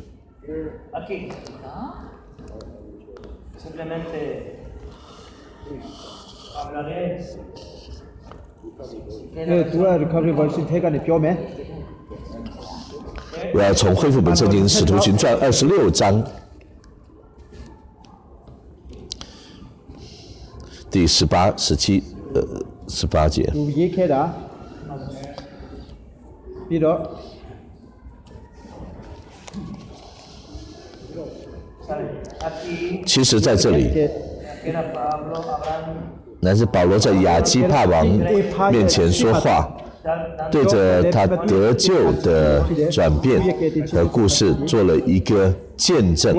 我要从恢复本圣经使徒行传26章第18、17、18节。其实在这里，乃是保罗在亚基帕王面前说话，对着他得救的转变和故事做了一个见证。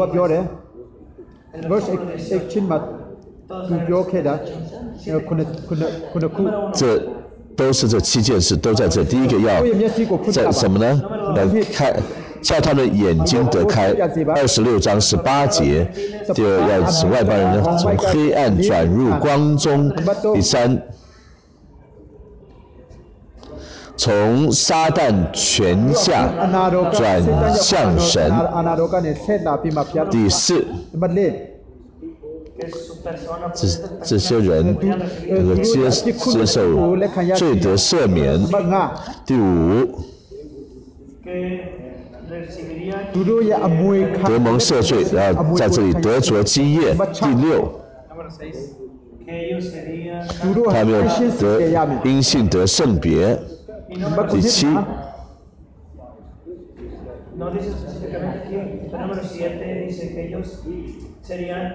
这都是这7件事，都在这。第一个要在什么呢？叫他们眼睛得开，26章18节，第二要使外邦人从黑暗转入光中。第3，从撒旦权下转向神。第4， 这些人能够接受罪得赦免。第5，得蒙赦罪，然后在这里得着基业。第6，他们因信得圣别。第7。No dice específicamente quién, pero número 7 dice que ellos serían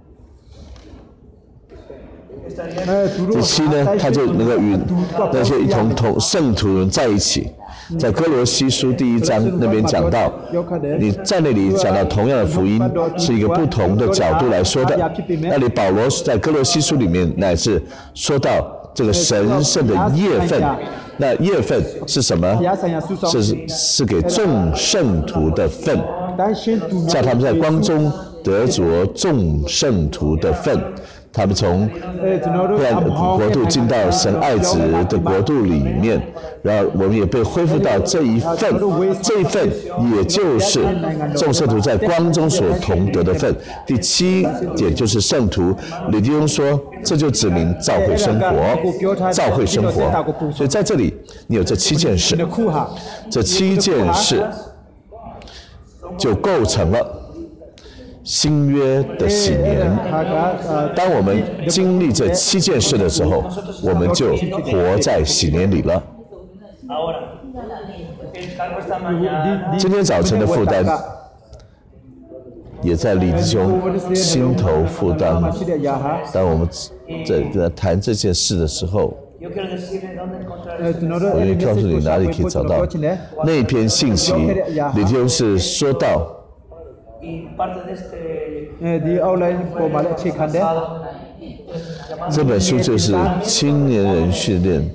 第7呢，他就能够与那些一同圣徒人在一起。在哥罗西书第1章那边讲到，你在那里讲到同样的福音，是一个不同的角度来说的。那里保罗在哥罗西书里面乃是说到这个神圣的业份。那业份是什么？是给众圣徒的份，叫他们在光中得着众圣徒的份。他们从黑暗国度进到神爱子的国度里面，然后我们也被恢复到这一份，这一份也就是众圣徒在光中所同得的份。第7点就是圣徒，李弟兄说，这就指明教会生活，教会生活。所以在这里，你有这7件事，这7件事就构成了新约的喜年。当我们经历这7件事的时候，我们就活在喜年里了。今天早晨的负担也在李弟兄心头负担。当我们在谈这件事的时候，我愿意告诉你哪里可以找到那一篇信息。李弟兄是说到这本书就是青年人训练。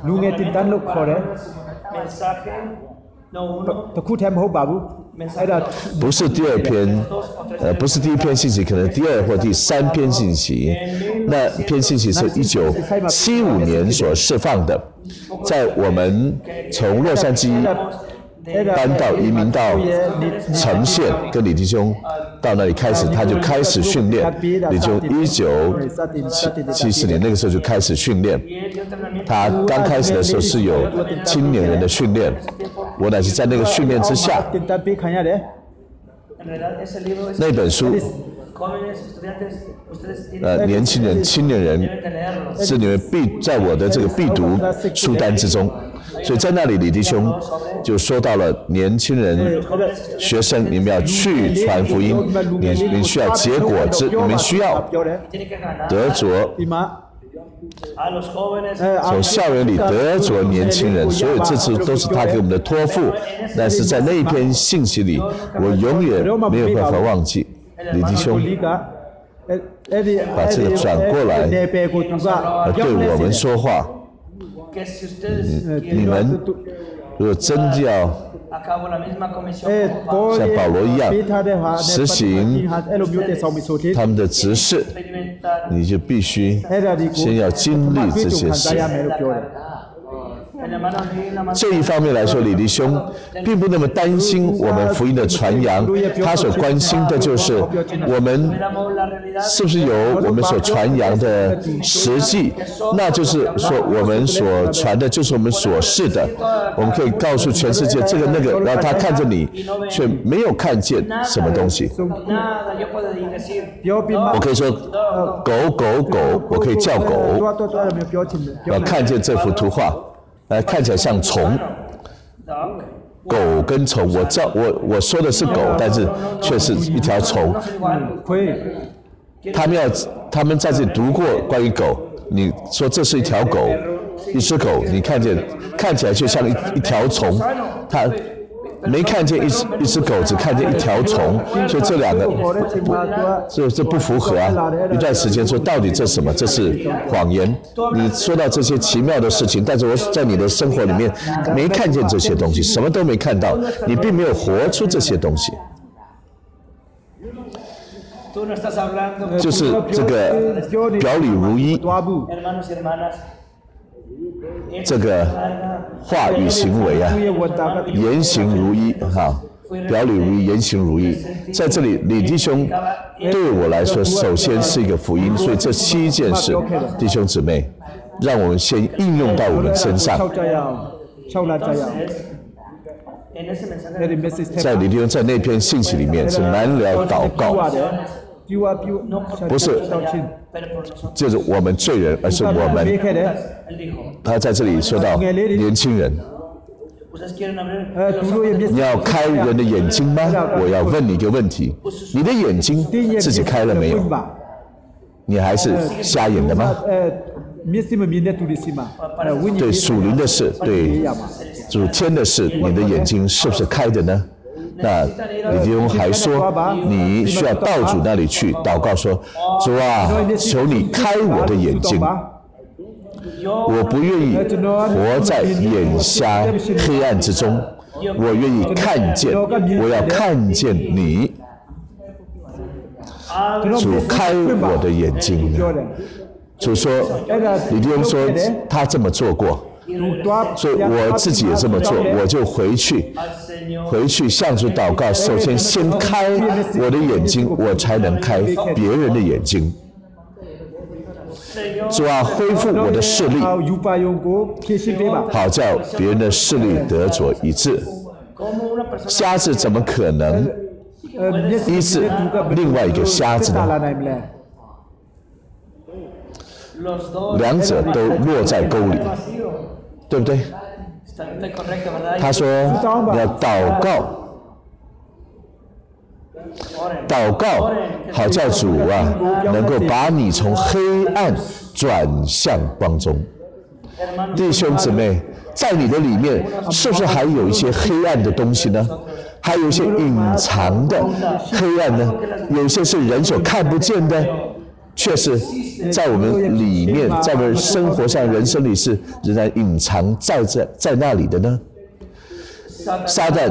不是第2篇，不是第1篇信息，可能第2或第3篇信息。那篇信息是1975年所释放的，在我们从洛杉矶移民到城县，跟李弟兄到那里开始，他就开始训练。李弟兄1974年那个时候就开始训练。他刚开始的时候是有青年人的训练，我乃是在那个训练之下。那本书年轻人、青年人是你们在我的这个必读书单之中。所以在那里，李弟兄就说到了年轻人、学生，你们要去传福音，你们需要结果子，你们需要得着从校园里得着年轻人，所以这次都是他给我们的托付。但是在那一篇信息里，我永远没有办法忘记李弟兄把这个转过来，对我们说话。你们如果真的要像保罗一样实行他们的执事，你就必须先要经历这些事。这一方面来说，李弟兄并不那么担心我们福音的传扬，他所关心的就是我们是不是有我们所传扬的实际，那就是说我们所传的就是我们所是的，我们可以告诉全世界这个那个，然后他看着你却没有看见什么东西。我可以说狗狗狗，我可以叫狗，我看见这幅图画看起来像虫，狗跟虫，我说的是狗，但是却是一条虫。他们在这里读过关于狗，你说这是一条狗，一只狗，你看起来就像一条虫，它没看见一只狗，只看见一条虫，所以这两个这不符合啊！一段时间说到底这是什么？这是谎言。你说到这些奇妙的事情，但是我在你的生活里面没看见这些东西，什么都没看到，你并没有活出这些东西。就是这个表里如一，这个话语行为啊，言行如一，哈， 表里如一，言行如一。在这里，李弟兄对我来说，首先是一个福音，所以这7件事，弟兄姊妹，让我们先应用到我们身上。在李弟兄在那篇信息里面是难了祷告，不是就是我们罪人，而是我们。他在这里说到年轻人，你要开人的眼睛吗？我要问你一个问题，你的眼睛自己开了没有？你还是瞎眼的吗？对属灵的事，对主天的事，你的眼睛是不是开的呢？那李弟兄还说，你需要到主那里去祷告说，主啊，求你开我的眼睛，我不愿意活在眼瞎黑暗之中，我愿意看见，我要看见你。主开我的眼睛。主说，李弟兄说他这么做过，所以我自己也这么做，我就回去向主祷告，首先开我的眼睛，我才能开别人的眼睛。主啊，恢复我的视力，好叫别人的视力得着医治。瞎子怎么可能医治另外一个瞎子呢？两者都落在沟里，对不对？他说你要祷告，好叫主啊能够把你从黑暗转向光中。弟兄姊妹，在你的里面是不是还有一些黑暗的东西呢？还有一些隐藏的黑暗呢？有些是人所看不见的，却是在我们里面，在我们生活上、人生里是仍然隐藏在那里的呢？撒旦，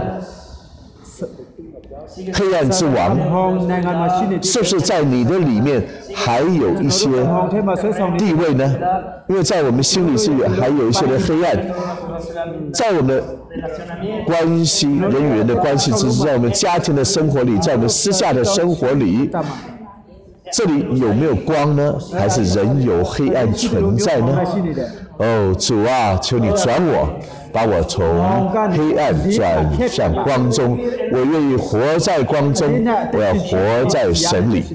黑暗之王，是不是在你的里面还有一些地位呢？因为在我们心里还有一些的黑暗，在我们的关系、人与人的关系之中，在我们家庭的生活里，在我们私下的生活里，这里有没有光呢？还是仍有黑暗存在呢？哦，主啊，求你转我，把我从黑暗转向光中。我愿意活在光中，我要活在神里。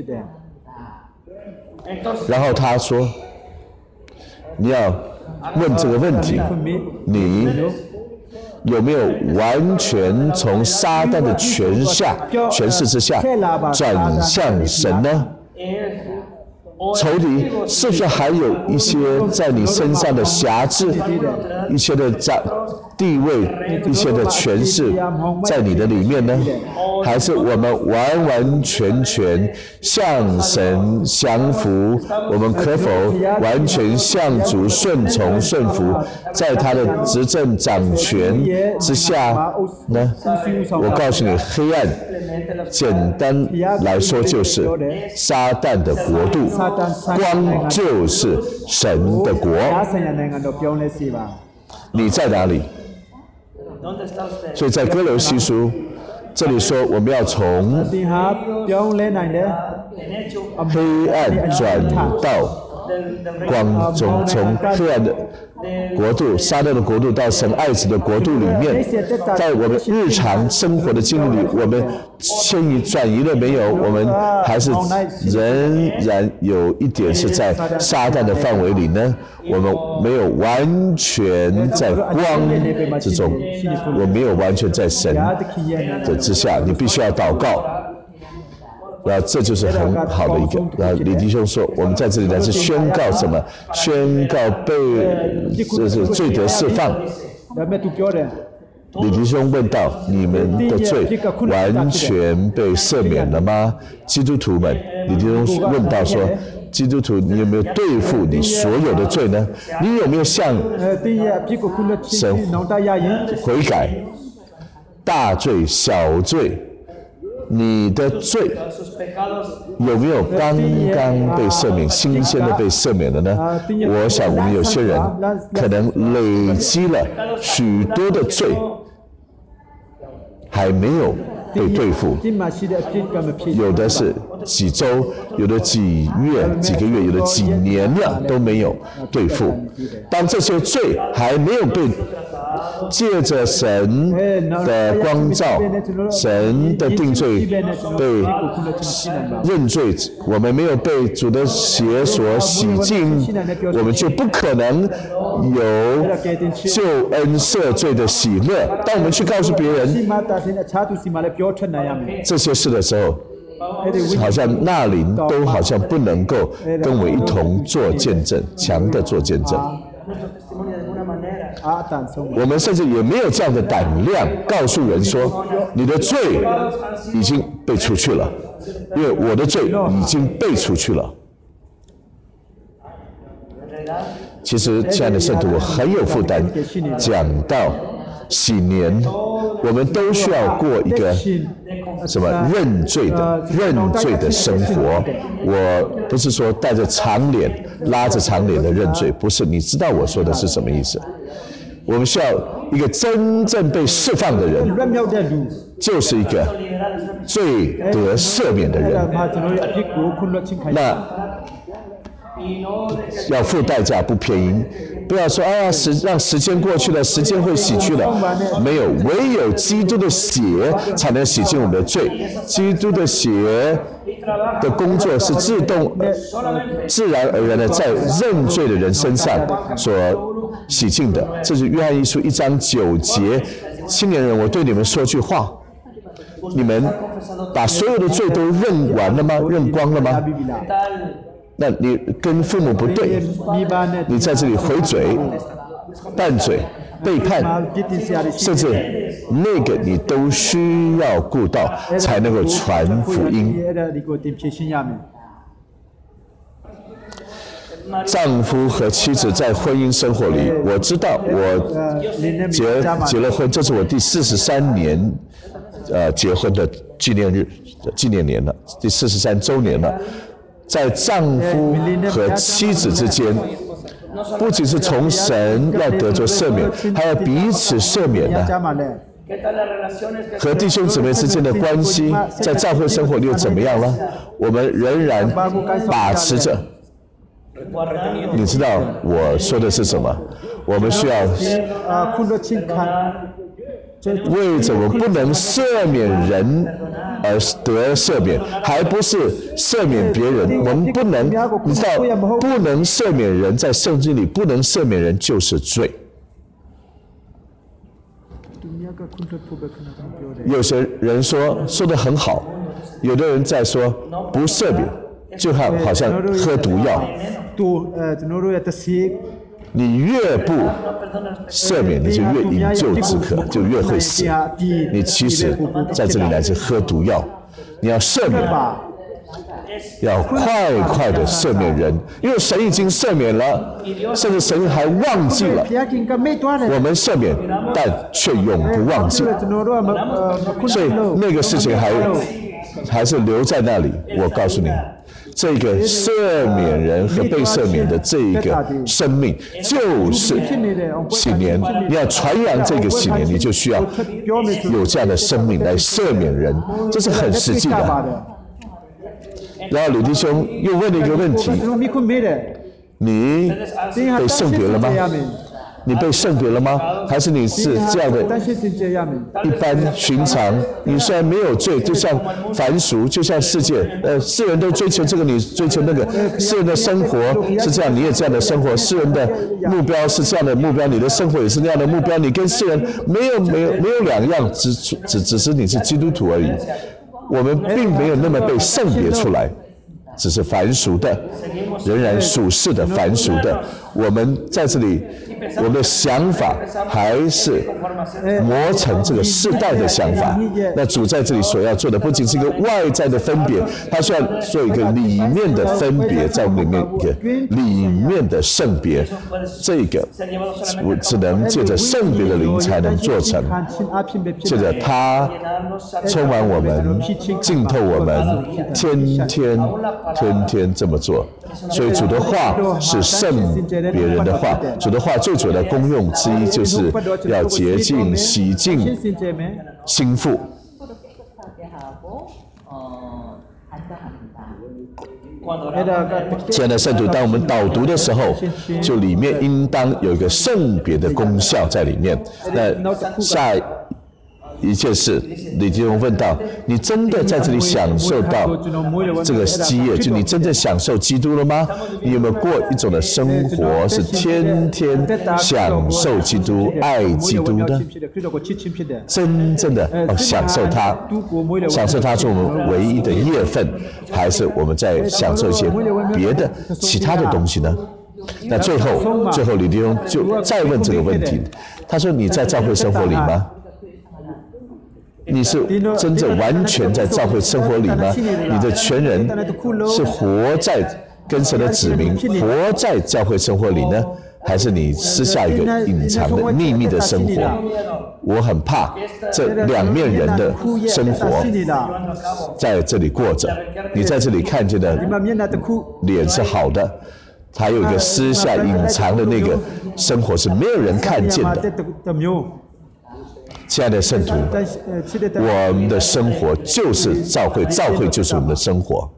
然后他说，你要问这个问题，你有没有完全从撒旦的权势之下转向神呢？仇敌是不是还有一些在你身上的辖制，一些的地位，一些的权势在你的里面呢？还是我们完完全全向神降服？我们可否完全向主顺从顺服，在他的执政掌权之下呢？我告诉你，黑暗简单来说就是撒旦的国度，光就是神的国。你在哪里？所以在哥罗西书这里说，我们要从黑暗转到光中，从黑暗的国度、撒旦的国度到神爱子的国度里面，在我们日常生活的经历里，我们迁移转移了没有？我们还是仍然有一点是在撒旦的范围里呢？我们没有完全在光之中，我没有完全在神的之下，你必须要祷告。这就是很好的一个。李弟兄说，我们在这里呢是宣告什么？宣告就是罪得释放。李弟兄问道：你们的罪完全被赦免了吗？基督徒们，李弟兄问道说：基督徒，你有没有对付你所有的罪呢？你有没有向神悔改？大罪、小罪，你的罪有没有刚刚被赦免，新鲜的被赦免了呢？我想我们有些人可能累积了许多的罪， 还没有被对付，有的是几周，有的几月、几个月，有的几年了都没有对付。当这些罪还没有被借着神的光照、神的定罪被认罪，我们没有被主的血所洗净，我们就不可能有救恩赦罪的喜乐。当我们去告诉别人这些事的时候，好像那灵都好像不能够跟我一同做见证，强的做见证。我们甚至也没有这样的胆量告诉人说，你的罪已经被除去了，因为我的罪已经被除去了。其实亲爱的圣徒，我很有负担讲到洗年，我们都需要过一个什么认罪的生活。我不是说带着长脸拉着长脸的认罪，不是，你知道我说的是什么意思。我们需要一个真正被释放的人，就是一个罪得赦免的人。那要付代价不便宜，不要说让时间过去了，时间会洗去了，没有，唯有基督的血才能洗净我们的罪。基督的血的工作是自然而然的在认罪的人身上所洗净的。这是约翰一书1章9节。青年人，我对你们说句话，你们把所有的罪都认完了吗？认光了吗？那你跟父母不对，你在这里回嘴、拌嘴、背叛，甚至那个你都需要顾到，才能够传福音。丈夫和妻子在婚姻生活里，我知道我结了婚，这是我第43年结婚的纪念年了，第43周年了。在丈夫和妻子之间，不仅是从神要得着赦免，还要彼此赦免呢。和弟兄姊妹之间的关系，在教会生活里又怎么样了？我们仍然把持着。你知道我说的是什么？我们需要为着我不能赦免人而得赦免，还不是赦免别人。我们不能，你知道，不能赦免人，在圣经里不能赦免人就是罪。有些人说得很好，有的人在说不赦免，就好像喝毒药。你越不赦免，你就越饮鸩止渴，就越会死。你其实在这里来自喝毒药。你要赦免，要快的赦免人，因为神已经赦免了，甚至神还忘记了我们赦免，但却永不忘记。所以那个事情还是留在那里。我告诉你，这个赦免人和被赦免的这一个生命，就是洗年。你要传扬这个洗年，你就需要有这样的生命来赦免人，这是很实际的。然后李弟兄又问了一个问题：你被圣别了吗？你被圣别了吗？还是你是这样的一般寻常？你虽然没有罪，就像凡俗，就像世界，世人都追求这个，你追求那个。世人的生活是这样，你也这样的生活。世人的目标是这样的目标，你的生活也是那样的目标。你跟世人没有两样，只是你是基督徒而已。我们并没有那么被圣别出来，只是凡俗的，仍然属世的凡俗的。我们在这里，我们的想法还是磨成这个世代的想法。那主在这里所要做的，不仅是一个外在的分别，他需要做一个里面的分别，在我们里面一个里面的圣别。这个我只能借着圣别的灵才能做成，借着他充满我们，浸透我们，天天这么做。所以主的话是圣别人的话。主的话最主要的功用之一就是要洁净、洗净心腹。亲爱的圣徒，当我们导读的时候，就里面应当有一个圣别的功效在里面。那下一件事，李弟兄问到：你真的在这里享受到这个基业？就你真正享受基督了吗？你有没有过一种的生活，是天天享受基督、爱基督的？真正的享受它，享受它是我们唯一的业分，还是我们在享受一些别的其他的东西呢？那最后李弟兄就再问这个问题，他说：你在教会生活里吗？你是真正完全在教会生活里吗？你的全人是活在跟神的子民，活在教会生活里呢，还是你私下一个隐藏的秘密的生活？我很怕这两面人的生活在这里过着。你在这里看见的脸是好的，还有一个私下隐藏的那个生活是没有人看见的。亲爱的圣徒，我们的生活就是教会，教会就是我们的生活。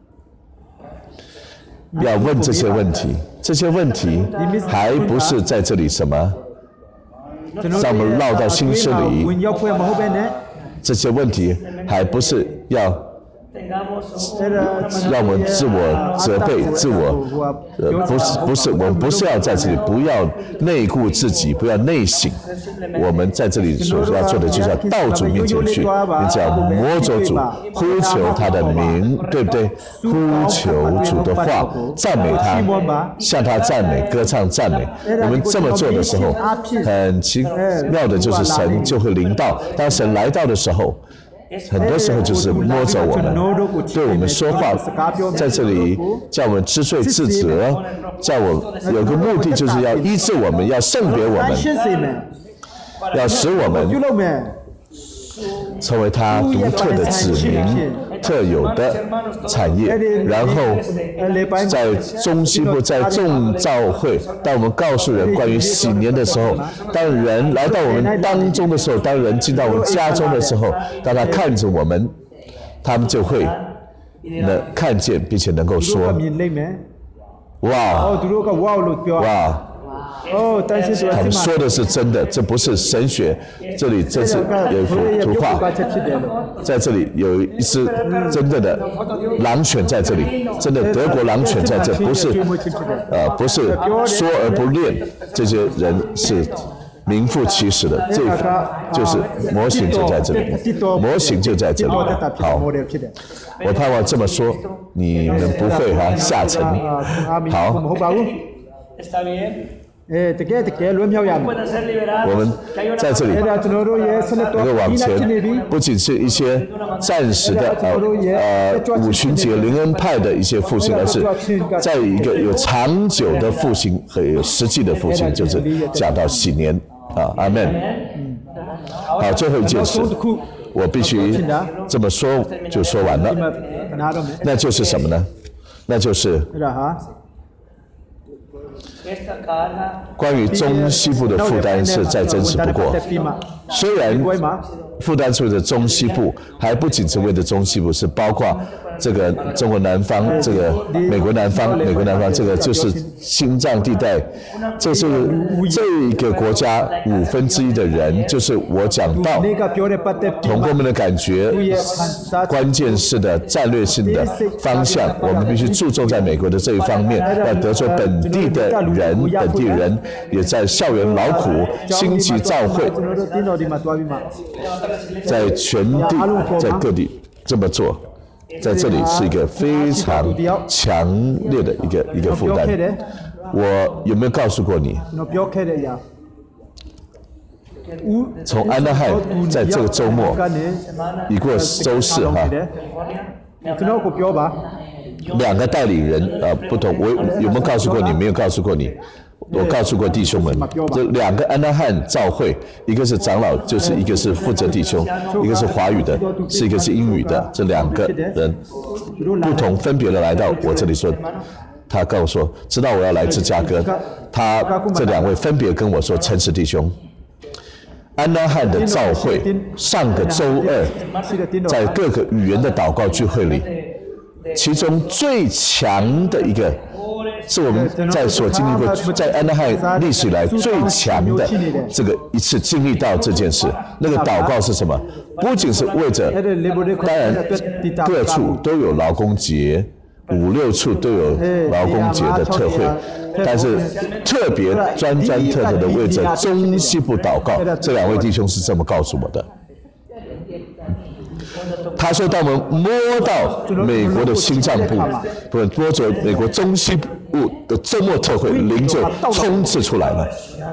要问这些问题，这些问题还不是在这里什么，让我们绕到心事里。这些问题还不是要让我们自我责备、自我不是，我们不是要在这里，不要内顾自己，不要内省。我们在这里所要做的，就是要到主面前去，你只要摸着主，呼求他的名，对不对？呼求主的话，赞美他，向他赞美，歌唱赞美。我们这么做的时候，很奇妙的就是神就会临到。当神来到的时候，很多时候就是摸着我们，对我们说话，在这里叫我们知罪自责，叫我有个目的，就是要医治我们，要圣别我们，要使我们成为他独特的子民，特有的产业。然后在中西部，在众教会，当我们告诉人关于洗年的时候，当人来到我们当中的时候，当人进到我们家中的时候，当他看着我们，他们就会能看见并且能够说：哇，哇！他们说的是真的，这不是神学。这里这是有一幅图画，在这里有一只真正的狼犬在这里，真的德国狼犬在这，不是不是说而不练，这些人是名副其实的。这就是模型就在这里，模型就在这里。好，我盼望这么说，你们不会下沉。好。我们在这里能够往前，不仅是一些暂时的五旬节灵恩派的一些复兴，而是在一个有长久的复兴和有实际的复兴，就是讲到喜年啊，阿们。好，最后一件事，我必须这么说就说完了，那就是什么呢？那就是关于中西部的负担是再真实不过。虽然负担出的中西部还不仅是为了中西部，是包括这个中国南方，这个美国南方，这个就是心脏地带，这是这个国家1/5的人，就是我讲到同工们的感觉，关键是的战略性的方向，我们必须注重在美国的这一方面，要得出本地人也在校园劳苦，兴起教会，在全地，在各地这么做。在这里是一个非常强烈的一个负担。我有没有告诉过你？从安德汉在这个周末，已过周四2个代理人不同，我有没有告诉过你？没有告诉过你。我告诉过弟兄们，这2个安德汉教会，一个是长老，就是一个是负责弟兄，一个是华语的，一个是英语的，这2个人不同分别的来到我这里说， 他告诉我，知道我要来芝加哥，他这2位分别跟我说，陈氏弟兄，安纳汉的召会上个周2在各个语言的祷告聚会里，其中最强的一个是我们在所经历过，在安纳汉历史以来最强的这个一次经历到这件事。那个祷告是什么？不仅是为着，当然各处都有劳工节，5、6处都有劳工节的特会，但是特别专特的为着中西部祷告。这2位弟兄是这么告诉我的。他说：“当我们摸到美国的心脏部，摸着美国中西部的周末特会，灵就冲刺出来了。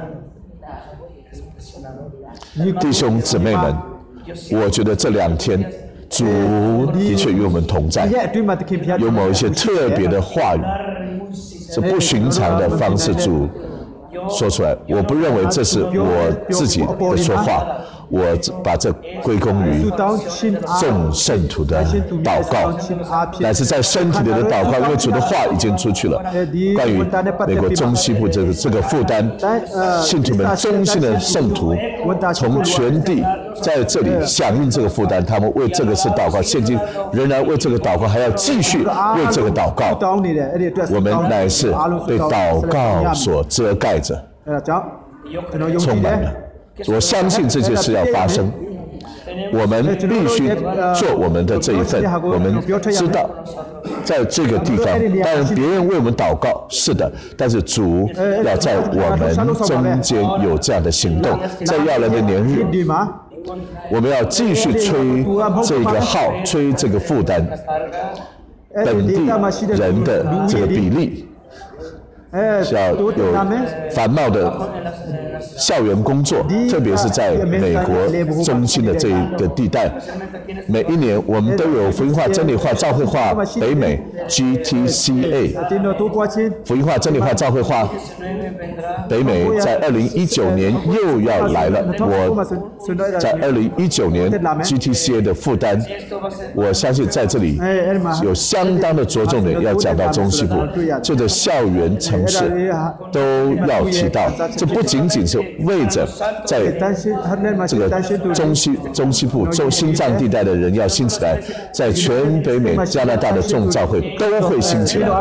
弟兄姊妹们，我觉得这2天主的确与我们同在，有某一些特别的话语，是不寻常的方式主说出来。我不认为这是我自己的说话。”我把这归功于众圣徒的祷告，乃是在身体里的祷告，因为主的话已经出去了。关于美国中西部这个负担，信徒们忠心的圣徒从全地在这里响应这个负担，他们为这个事祷告，现今仍然为这个祷告，还要继续为这个祷告。我们乃是被祷告所遮盖着，充满了。我相信这件事要发生，我们必须做我们的这一份。我们知道，在这个地方，当然别人为我们祷告，是的，但是主要在我们中间有这样的行动。在要来的年日，我们要继续吹这个号，吹这个负担，本地人的这个比例。要有繁茂的校园工作，特别是在美国中心的这一个地带。每一年我们都有福音化、真理化、教会化北美 GTCA， 福音化、真理化、教会化北美在2019年又要来了。我在2019年 GTCA 的负担，我相信在这里有相当的着重点要讲到中西部，就着校园城市都要提到。这不仅仅是为着在这个中西部心脏地带的人要兴起来，在全北美加拿大的众教会都会兴起来。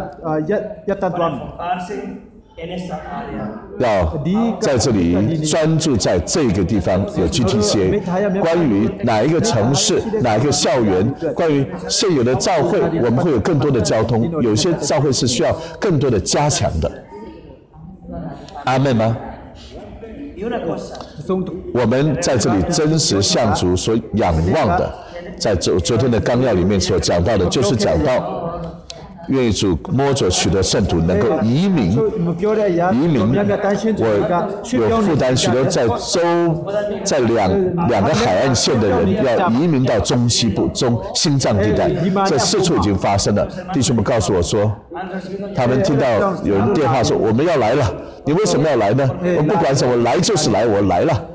要在这里专注在这个地方有 GTCA， 关于哪一个城市、哪一个校园，关于现有的教会，我们会有更多的交通。有些教会是需要更多的加强的。阿们吗？我们在这里真实向主所仰望的，在昨天的纲要里面所讲到的，就是讲到愿意主摸着许多圣徒能够移民，我有负担许多在两个海岸线的人要移民到中西部心脏地带，这4处已经发生了。弟兄们告诉我说，他们听到有人电话说我们要来了，你为什么要来呢？我不管什么，来就是来，我来了。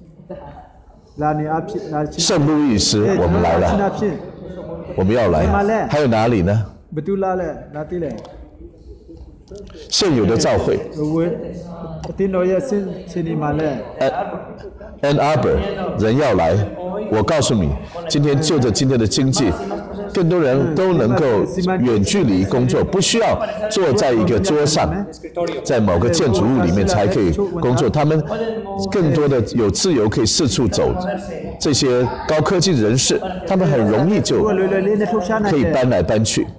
圣路易斯，我们来了，我们要来，还有哪里呢？现有的教会 Ann Arbor 人要来，我告诉你，今天就着今天的经济，更多人都能够远距离工作，不需要坐在一个桌上，在某个建筑物里面才可以工作，他们更多的有自由可以四处走。这些高科技人士，他们很容易就可以搬来搬去。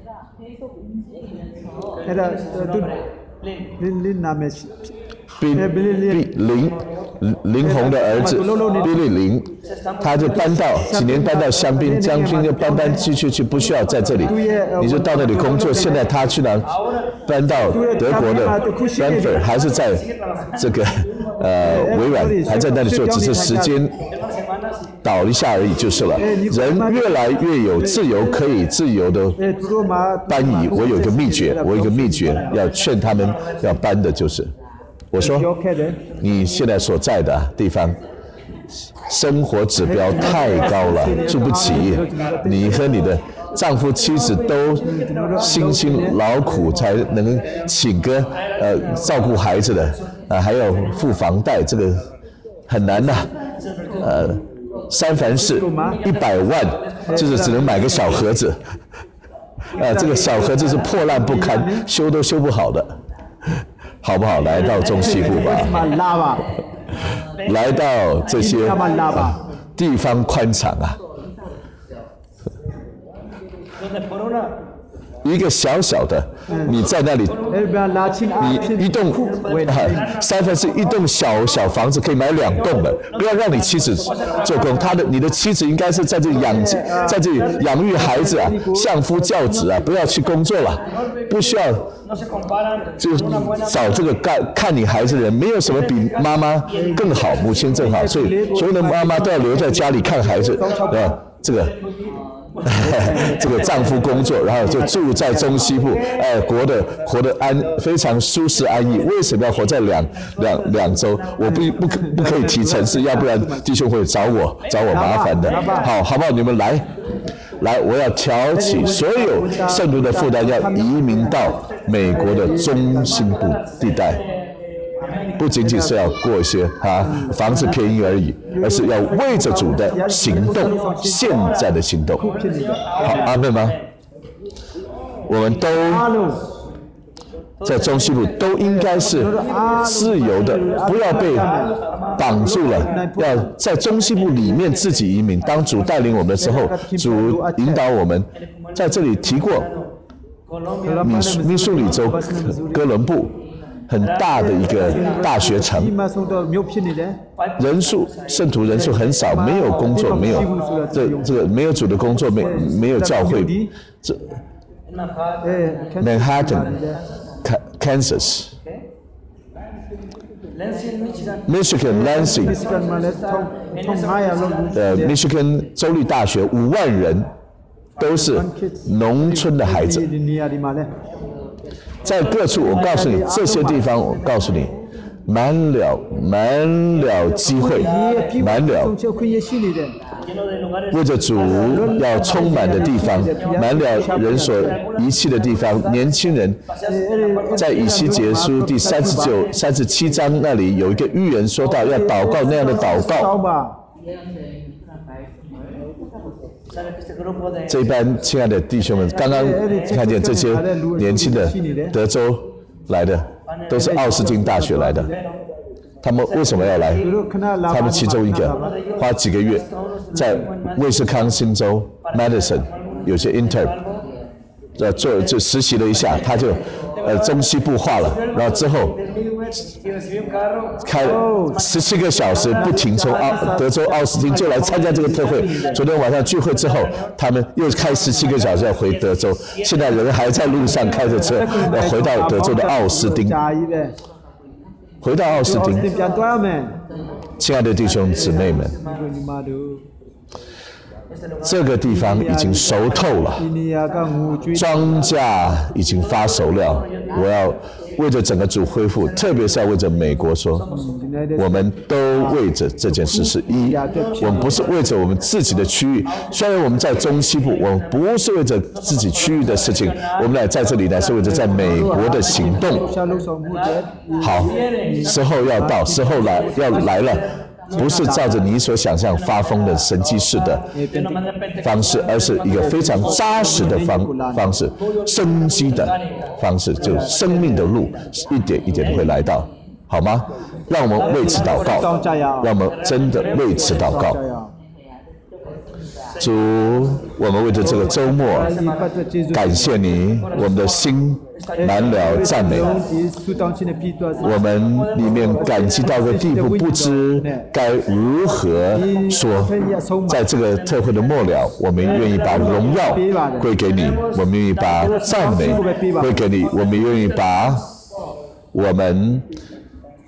林红的儿子比利林，他就几年搬到香槟，将军就搬继续去，不需要在这里，你就到那里工作。现在他去哪搬到德国的 Frankfurt， 还是在这个微软还在那里做，只是时间倒一下而已就是了。人越来越有自由，可以自由的搬移。我有一个秘诀，要劝他们要搬的就是。我说，你现在所在的地方，生活指标太高了，住不起。你和你的丈夫妻子都辛辛劳苦才能请个照顾孩子的还要付房贷，这个很难呐。三藩市100万就是只能买个小盒子，这个小盒子是破烂不堪，修都修不好的，好不好？来到中西部吧，来到这些地方宽敞啊。一个小小的，你在那里，你一栋三藩市一栋小房子可以买2栋的，不要让你妻子做工，你的妻子应该是在这里养育孩子啊，相夫教子啊，不要去工作了，不需要就找这个看你孩子的人，没有什么比妈妈更好，母亲更好，所以所有的妈妈都要留在家里看孩子，这个丈夫工作，然后就住在中西部，活得非常舒适安逸。为什么要活在两州？我不可以提城市，要不然弟兄会找我麻烦的。好不好？你们来，我要挑起所有圣徒的负担，要移民到美国的中心部地带。不仅仅是要过一些房子便宜而已，而是要为着主的行动，现在的行动。好，阿们吗？我们都在中西部都应该是自由的，不要被绑住了，要在中西部里面自己移民。当主带领我们的时候，主引导我们。在这里提过密苏里州哥伦布。很大的一个大学城，圣徒人数很少，没有工作，没有这个没有主的工作，没有教会。Manhattan, Kansas, Michigan, Lansing, Michigan 州立大学5万人都是农村的孩子。在各处，我告诉你，这些地方，我告诉你，满了机会，满了为着主要充满的地方，满了人所遗弃的地方。年轻人在以西结书第37章那里有一个预言说到要祷告那样的祷告。这一班亲爱的弟兄们，刚刚看见这些年轻的德州来的，都是奥斯汀大学来的。他们为什么要来？他们其中一个花几个月在威斯康星州 Madison 有些 intern， 就实习了一下，他就中西部化了，然后之后开17个小时不停从德州奥斯汀就来参加这个特会。昨天晚上聚会之后，他们又开17个小时要回德州，现在人还在路上开着车要回到德州的奥斯汀。回到奥斯汀，亲爱的弟兄姊妹们，这个地方已经熟透了，庄稼已经发熟了。我要为着整个主恢复，特别是要为着美国说，我们都为着这件事是一，我们不是为着我们自己的区域。虽然我们在中西部，我们不是为着自己区域的事情，我们来在这里呢是为着在美国的行动。好，时候要到，时候要来了。不是照着你所想象发疯的神迹式的方式，而是一个非常扎实的方式，生机的方式，就生命的路一点一点会来到，好吗？让我们为此祷告，让我们真的为此祷告。主，我们为着这个周末感谢你，我们的心满了赞美，我们里面感激到个地步，不知该如何说。在这个特会的末了，我们愿意把荣耀归给你，我们愿意把赞美归给你，我们愿意把我们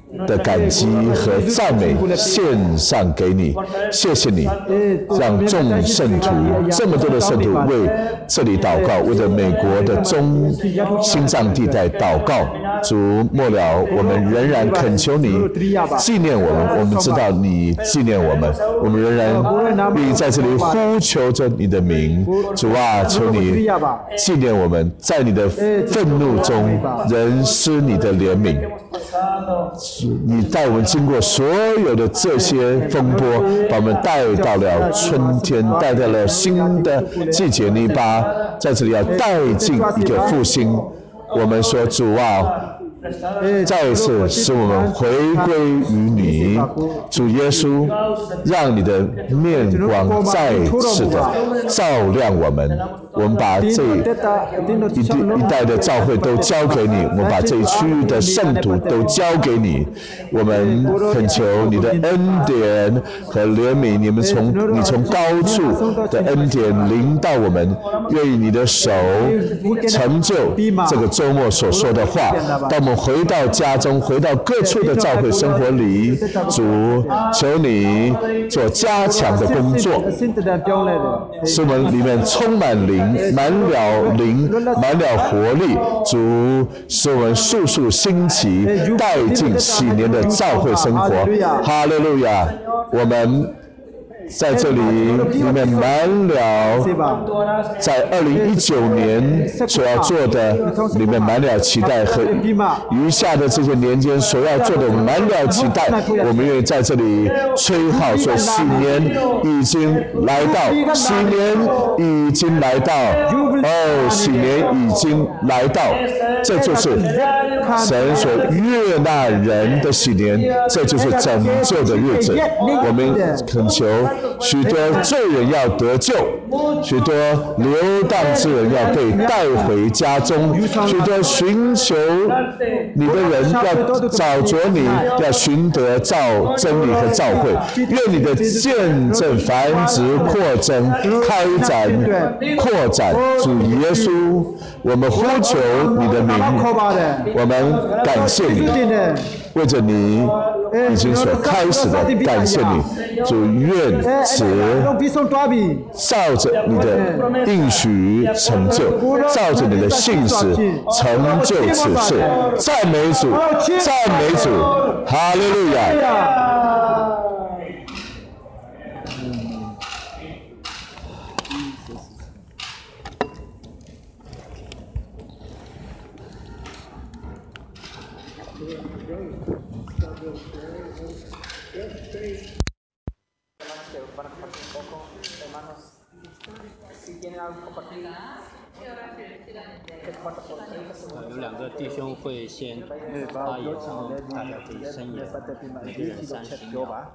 的感激和赞美献上给你，谢谢你，让众圣徒这么多的圣徒为这里祷告，为着美国的中心脏地带祷告。主，末了，我们仍然恳求你纪念我们，我们知道你纪念我们，我们仍然愿意在这里呼求着你的名。主啊，求你纪念我们，在你的愤怒中仍施你的怜悯。你带我们经过所有的这些风波，把我们带到了春天，带到了新的季节。你把在这里要带进一个复兴。我们说，主啊，再一次使我们回归于你，主耶稣，让你的面光再次的照亮我们。我们把这一代的教会都交给你，我们把这一区域的圣徒都交给你。我们恳求你的恩典和怜悯，你从高处的恩典临到我们，愿意你的手成就这个周末所说的话。当我们回到家中，回到各处的教会生活里，主，求你做加强的工作，使我们里面充满灵，满了活力。主，使我们速速兴起，带进喜年的教会生活。哈利路亚！我们在这里面满了，在2019年所要做的，里面满了期待和余下的这些年间所要做的，我们满了期待。我们愿意在这里吹号说，喜年已经来到，喜年已经来到，哦，喜年已经来到，这就是神所悦纳人的喜年，这就是拯救的日子。我们恳求许多罪人要得救，许多流荡之人要被带回家中，许多寻求你的人要找着你，要寻得造真理和教会。愿你的见证繁殖扩增，开展扩展。主耶稣，我们呼求你的名，我们感谢你，为着你已经所开始的，感谢你。主，愿此照着你的应许成就，照着你的信使成就此事。赞美主，赞美主，哈利路亚。 有2个弟兄会先发言，然后大家可以申言，每个人30秒。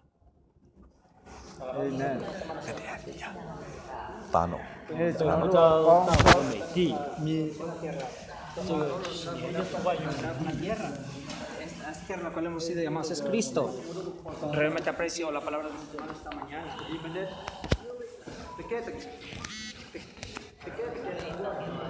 巴诺， 按照大国美地，这个喜年的万有美地。 Esta tierra la cual hemos sido llamados es Cristo. Realmente aprecio la palabra de mis hermanos esta mañana.